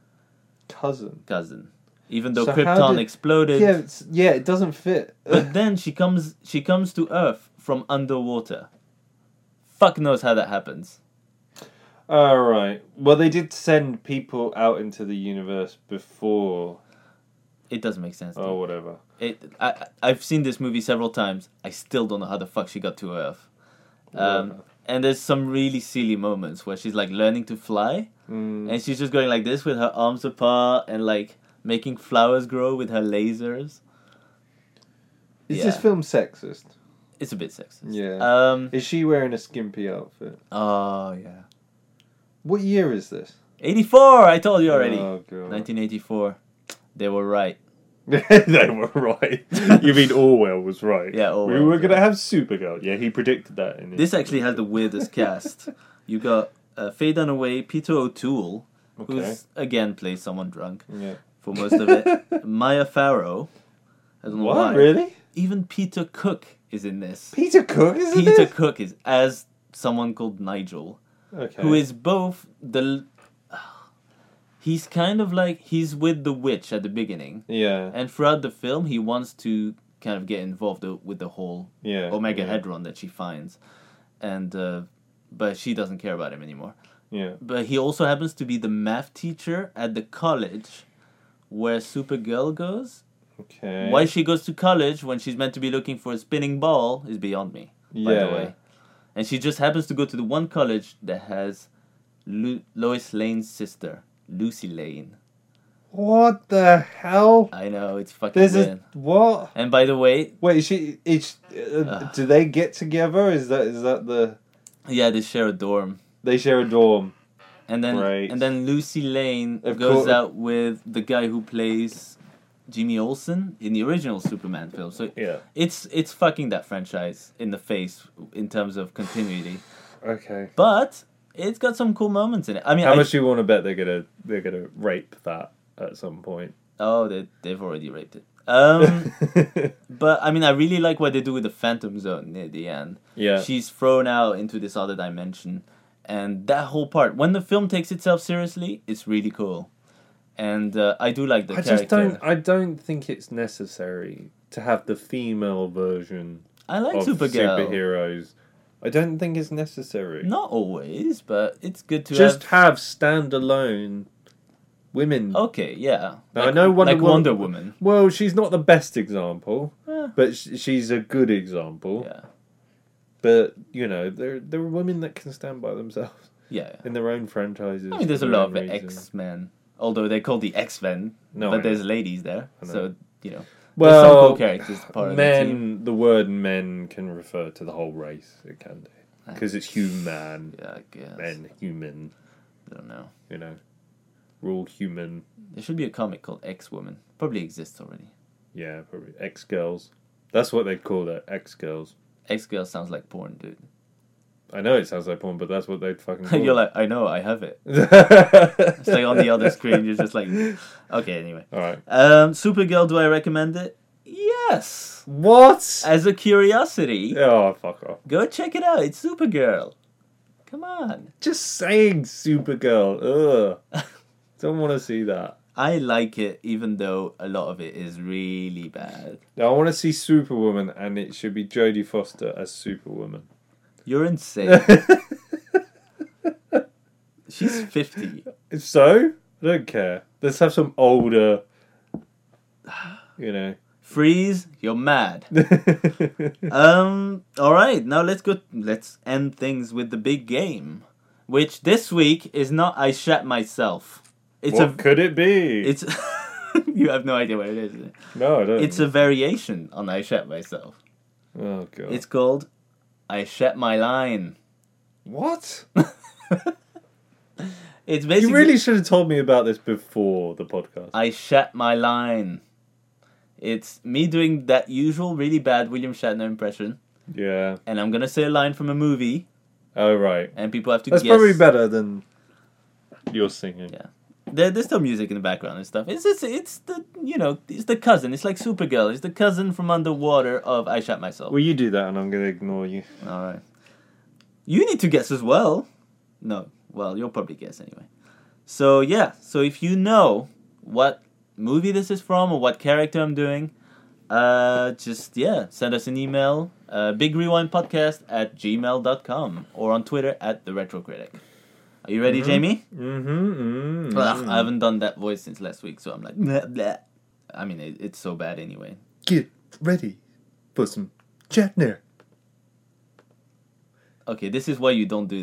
Cousin. cousin, even though So how Krypton did- exploded. Yeah, it's, yeah, it doesn't fit. But then she comes, she comes to Earth from underwater. Fuck knows how that happens. Alright. Well, they did send people out into the universe before. It doesn't make sense. to Oh, me. whatever. It, I, I've seen this movie several times. I still don't know how the fuck she got to Earth. Um, Whatever. and there's some really silly moments where she's like learning to fly, Mm. and she's just going like this with her arms apart and like making flowers grow with her lasers. Is Yeah. this film sexist? It's a bit sexist. Yeah. Um. Is she wearing a skimpy outfit? Oh yeah. What year is this? eighty-four. I told you already. Oh god. nineteen eighty-four. They were right. They were right. You mean Orwell was right? Yeah, Orwell We were was gonna right. have Supergirl. Yeah, he predicted that. In his- This actually has the weirdest cast. You got uh, Faye Dunaway, Peter O'Toole, Okay. who's again plays someone drunk Yeah. for most of it. Maya Farrow. I don't know What? why. Really? Even Peter Cook is in this. Peter Cook is in Peter this? Cook is as someone called Nigel, Okay. who is both the. He's kind of like he's with the witch at the beginning, Yeah. and throughout the film he wants to kind of get involved with the whole Yeah. Omega yeah. Hedron that she finds, and uh, but she doesn't care about him anymore. Yeah. But he also happens to be the math teacher at the college where Supergirl goes. Okay. Why she goes to college when she's meant to be looking for a spinning ball is beyond me, by Yeah. the way. And she just happens to go to the one college that has Lu- Lois Lane's sister, Lucy Lane. What the hell? I know, it's fucking There's weird. a what? And by the way, Wait, is she? Is uh, do they get together? Is that is that the? yeah, they share a dorm. They share a dorm. And then Right. and then Lucy Lane Of goes course. out with the guy who plays Jimmy Olsen in the original Superman film. So Yeah. it's it's fucking that franchise in the face in terms of continuity. Okay. But it's got some cool moments in it. I mean, How I, much do you want to bet they're gonna they're gonna rape that at some point? oh, they they've already raped it. Um, but I mean, I really like what they do with the Phantom Zone near the end. Yeah. She's thrown out into this other dimension, and that whole part, when the film takes itself seriously, it's really cool. And uh, I do like the I character. just don't. I don't think it's necessary to have the female version I like of Supergirl. superheroes. I don't think it's necessary. Not always, but it's good to Just have. have standalone women. Okay, yeah. Now, I Like, know Wonder like Woman- Wonder Woman. Well, she's not the best example, Eh, but sh- she's a good example. yeah, But you know, there there are women that can stand by themselves yeah. in their own franchises. I mean, there's for a their lot of own reasons. X Men, although they're called the X Men. No, I but know. there's ladies there, I know. so you know. Well, there's some cool characters part of the team. men. The word "men" can refer to the whole race. It can do because it's human. Yeah, I guess. Men, human. I don't know. You know, we're all human. There should be a comic called X Woman. Probably exists already. Yeah, probably X girls. That's what they call it, X girls. X Girl sounds like porn, dude. I know it sounds like porn, but that's what they'd fucking call You're it. like, I know, I have it. It's like on the other screen, you're just like, okay, anyway. All right. Um, Supergirl, do I recommend it? Yes. What? As a curiosity, Oh, fuck off. go check it out. It's Supergirl. Come on. Just saying Supergirl. Ugh. Don't want to see that. I like it, even though a lot of it is really bad. I want to see Superwoman, and it should be Jodie Foster as Superwoman. You're insane. She's fifty. So? I don't care. Let's have some older, you know. Freeze, you're mad. um, alright, now let's go, let's end things with the big game. Which this week is not I Shat Myself. It's what a, could it be? it's, you have no idea what it is. is it? no, I don't. It's a variation on I Shat Myself. Oh, God. It's called I Shat My Line. What? It's basically You really should have told me about this before the podcast. I Shat My Line. It's me doing that usual really bad William Shatner impression, Yeah. and I'm gonna say a line from a movie, Oh, right. and people have to That's guess. probably better than your singing. Yeah. There, there's still music in the background and stuff. It's just, it's the you know it's the cousin. It's like Supergirl. It's the cousin from underwater of I Shat Myself. Well, you do that, and I'm going to ignore you. All right. You need to guess as well. No, well you'll probably guess anyway. So yeah, so if you know what movie this is from or what character I'm doing, uh, just yeah, send us an email, uh, big rewind podcast at gmail dot com or on Twitter at the Retro Critic. Are you ready, Mm-hmm. Jamie? Mm-hmm. mm Ugh, I haven't done that voice since last week, so I'm like, bleh, bleh. I mean, it, it's so bad anyway. Get ready for some Shatner. Okay, this is why you don't do that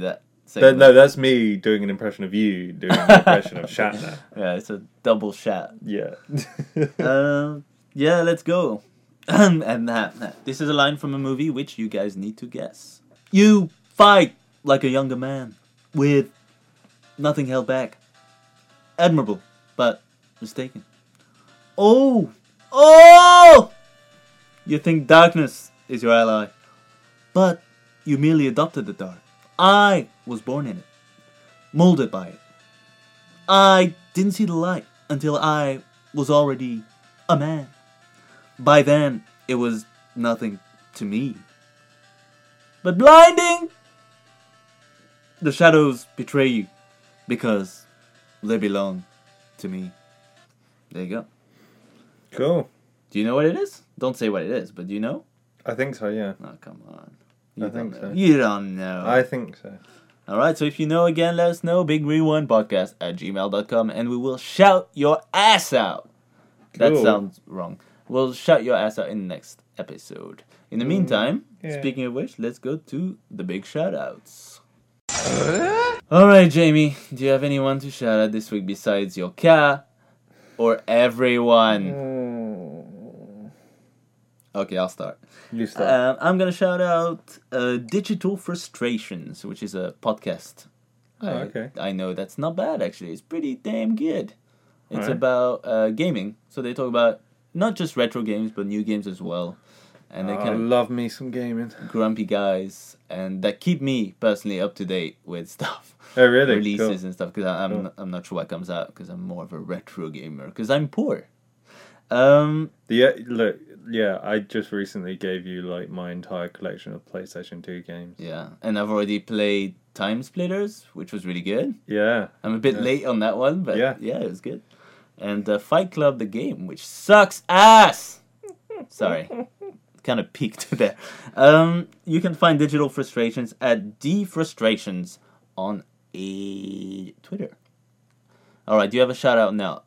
segment. no, that's me doing an impression of you doing an impression of Shatner. Yeah, it's a double shat. Yeah. Um, yeah, let's go. and that, that. This is a line from a movie which you guys need to guess. You fight like a younger man with nothing held back. Admirable, but mistaken. Oh! Oh! You think darkness is your ally, but you merely adopted the dark. I was born in it, molded by it. I didn't see the light until I was already a man. By then, it was nothing to me. But blinding! The shadows betray you because they belong to me. There you go. Cool. Do you know what it is? Don't say what it is, but do you know? I think so, yeah. Oh, come on. You I don't think know. so. You don't know. I think so. Alright, so if you know again, let us know. Big Rewind Podcast at gmail dot com and we will shout your ass out. That Cool. sounds wrong. We'll shout your ass out in the next episode. In the meantime, yeah. speaking of which, let's go to the big shout outs. Alright, Jamie, do you have anyone to shout out this week besides your cat or everyone? Okay, I'll start. You start. Um, I'm gonna shout out uh, Digital Frustrations, which is a podcast. Oh, I, okay. I know that's not bad actually. It's pretty damn good. It's Alright. about uh, gaming, so they talk about not just retro games but new games as well, and they I kind of love me some gaming. grumpy guys and that keep me personally up to date with stuff. Oh, really? Releases Cool. and stuff because I'm Cool. not, I'm not sure what comes out because I'm more of a retro gamer because I'm poor. Um, Yeah, look, yeah, I just recently gave you like my entire collection of PlayStation two games. yeah, and I've already played Time Splitters, which was really good. Yeah. I'm a bit Yeah. late on that one, but yeah, Yeah. it was good. And uh, Fight Club, the game, which sucks ass. Sorry, kind of peaked there. Um, you can find Digital Frustrations at DFrustrations on a Twitter. All right, do you have a shout out now?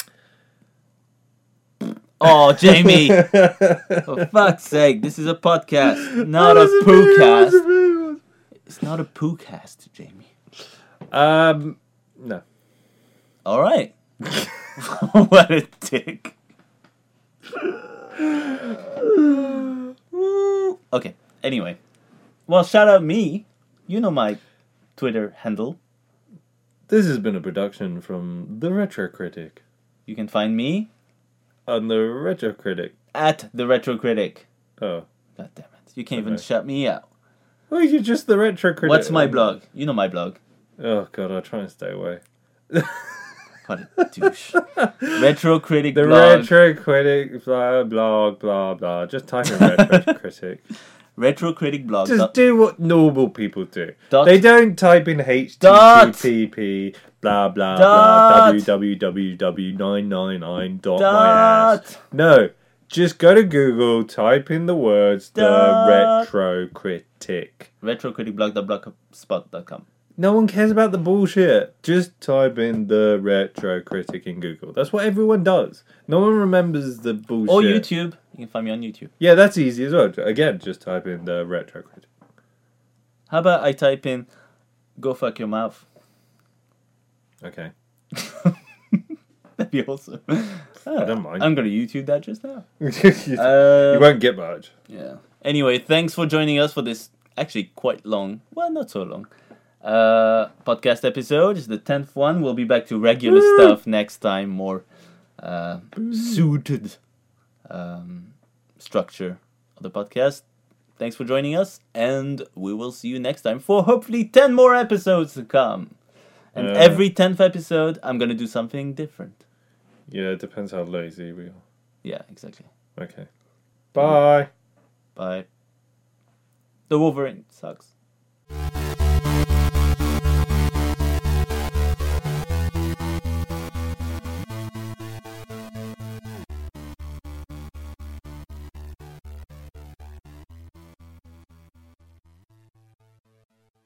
Oh, Jamie! For fuck's sake, this is a podcast, not a poo-cast. It's not a poo-cast, Jamie. Um, no. All right. What a dick. Okay, anyway. Well, shout out me. You know my Twitter handle. This has been a production from The Retro Critic. You can find me On The Retro Critic. at The Retro Critic. Oh. God damn it. You can't even Okay. shut me out. Well, you're just The Retro Critic. What's my blog? You know my blog. Oh, God, I'll try and stay away. What a douche. Retro Critic The blog. Retro Critic, blah, blah, blah, blah. Just type in Retro Critic. Retro Critic blog. Just do what normal people do. Dot- They don't type in H T T P blah blah Dot- blah www nine nine nine dot my Dot- ass. No, just go to Google, type in the words Dot- the Retro Critic. Retro Critic blog dot blogspot dot com. No one cares about the bullshit. Just type in the Retro Critic in Google. That's what everyone does. No one remembers the bullshit. Or YouTube. You can find me on YouTube. Yeah, that's easy as well. Again, just type in the Retro Critic. How about I type in go fuck your mouth? Okay. That'd be awesome. I don't mind. I'm going to YouTube that just now. you, Uh, you won't get much. Yeah. Anyway, thanks for joining us for this actually quite long, well, not so long, uh, podcast episode. It's the tenth one. We'll be back to regular Woo! stuff next time, more uh, suited um, structure of the podcast. Thanks for joining us, and we will see you next time for hopefully ten more episodes to come. And Uh. every tenth episode, I'm going to do something different. Yeah, it depends how lazy we are. Yeah, exactly. Okay. Bye. Bye. The Wolverine sucks.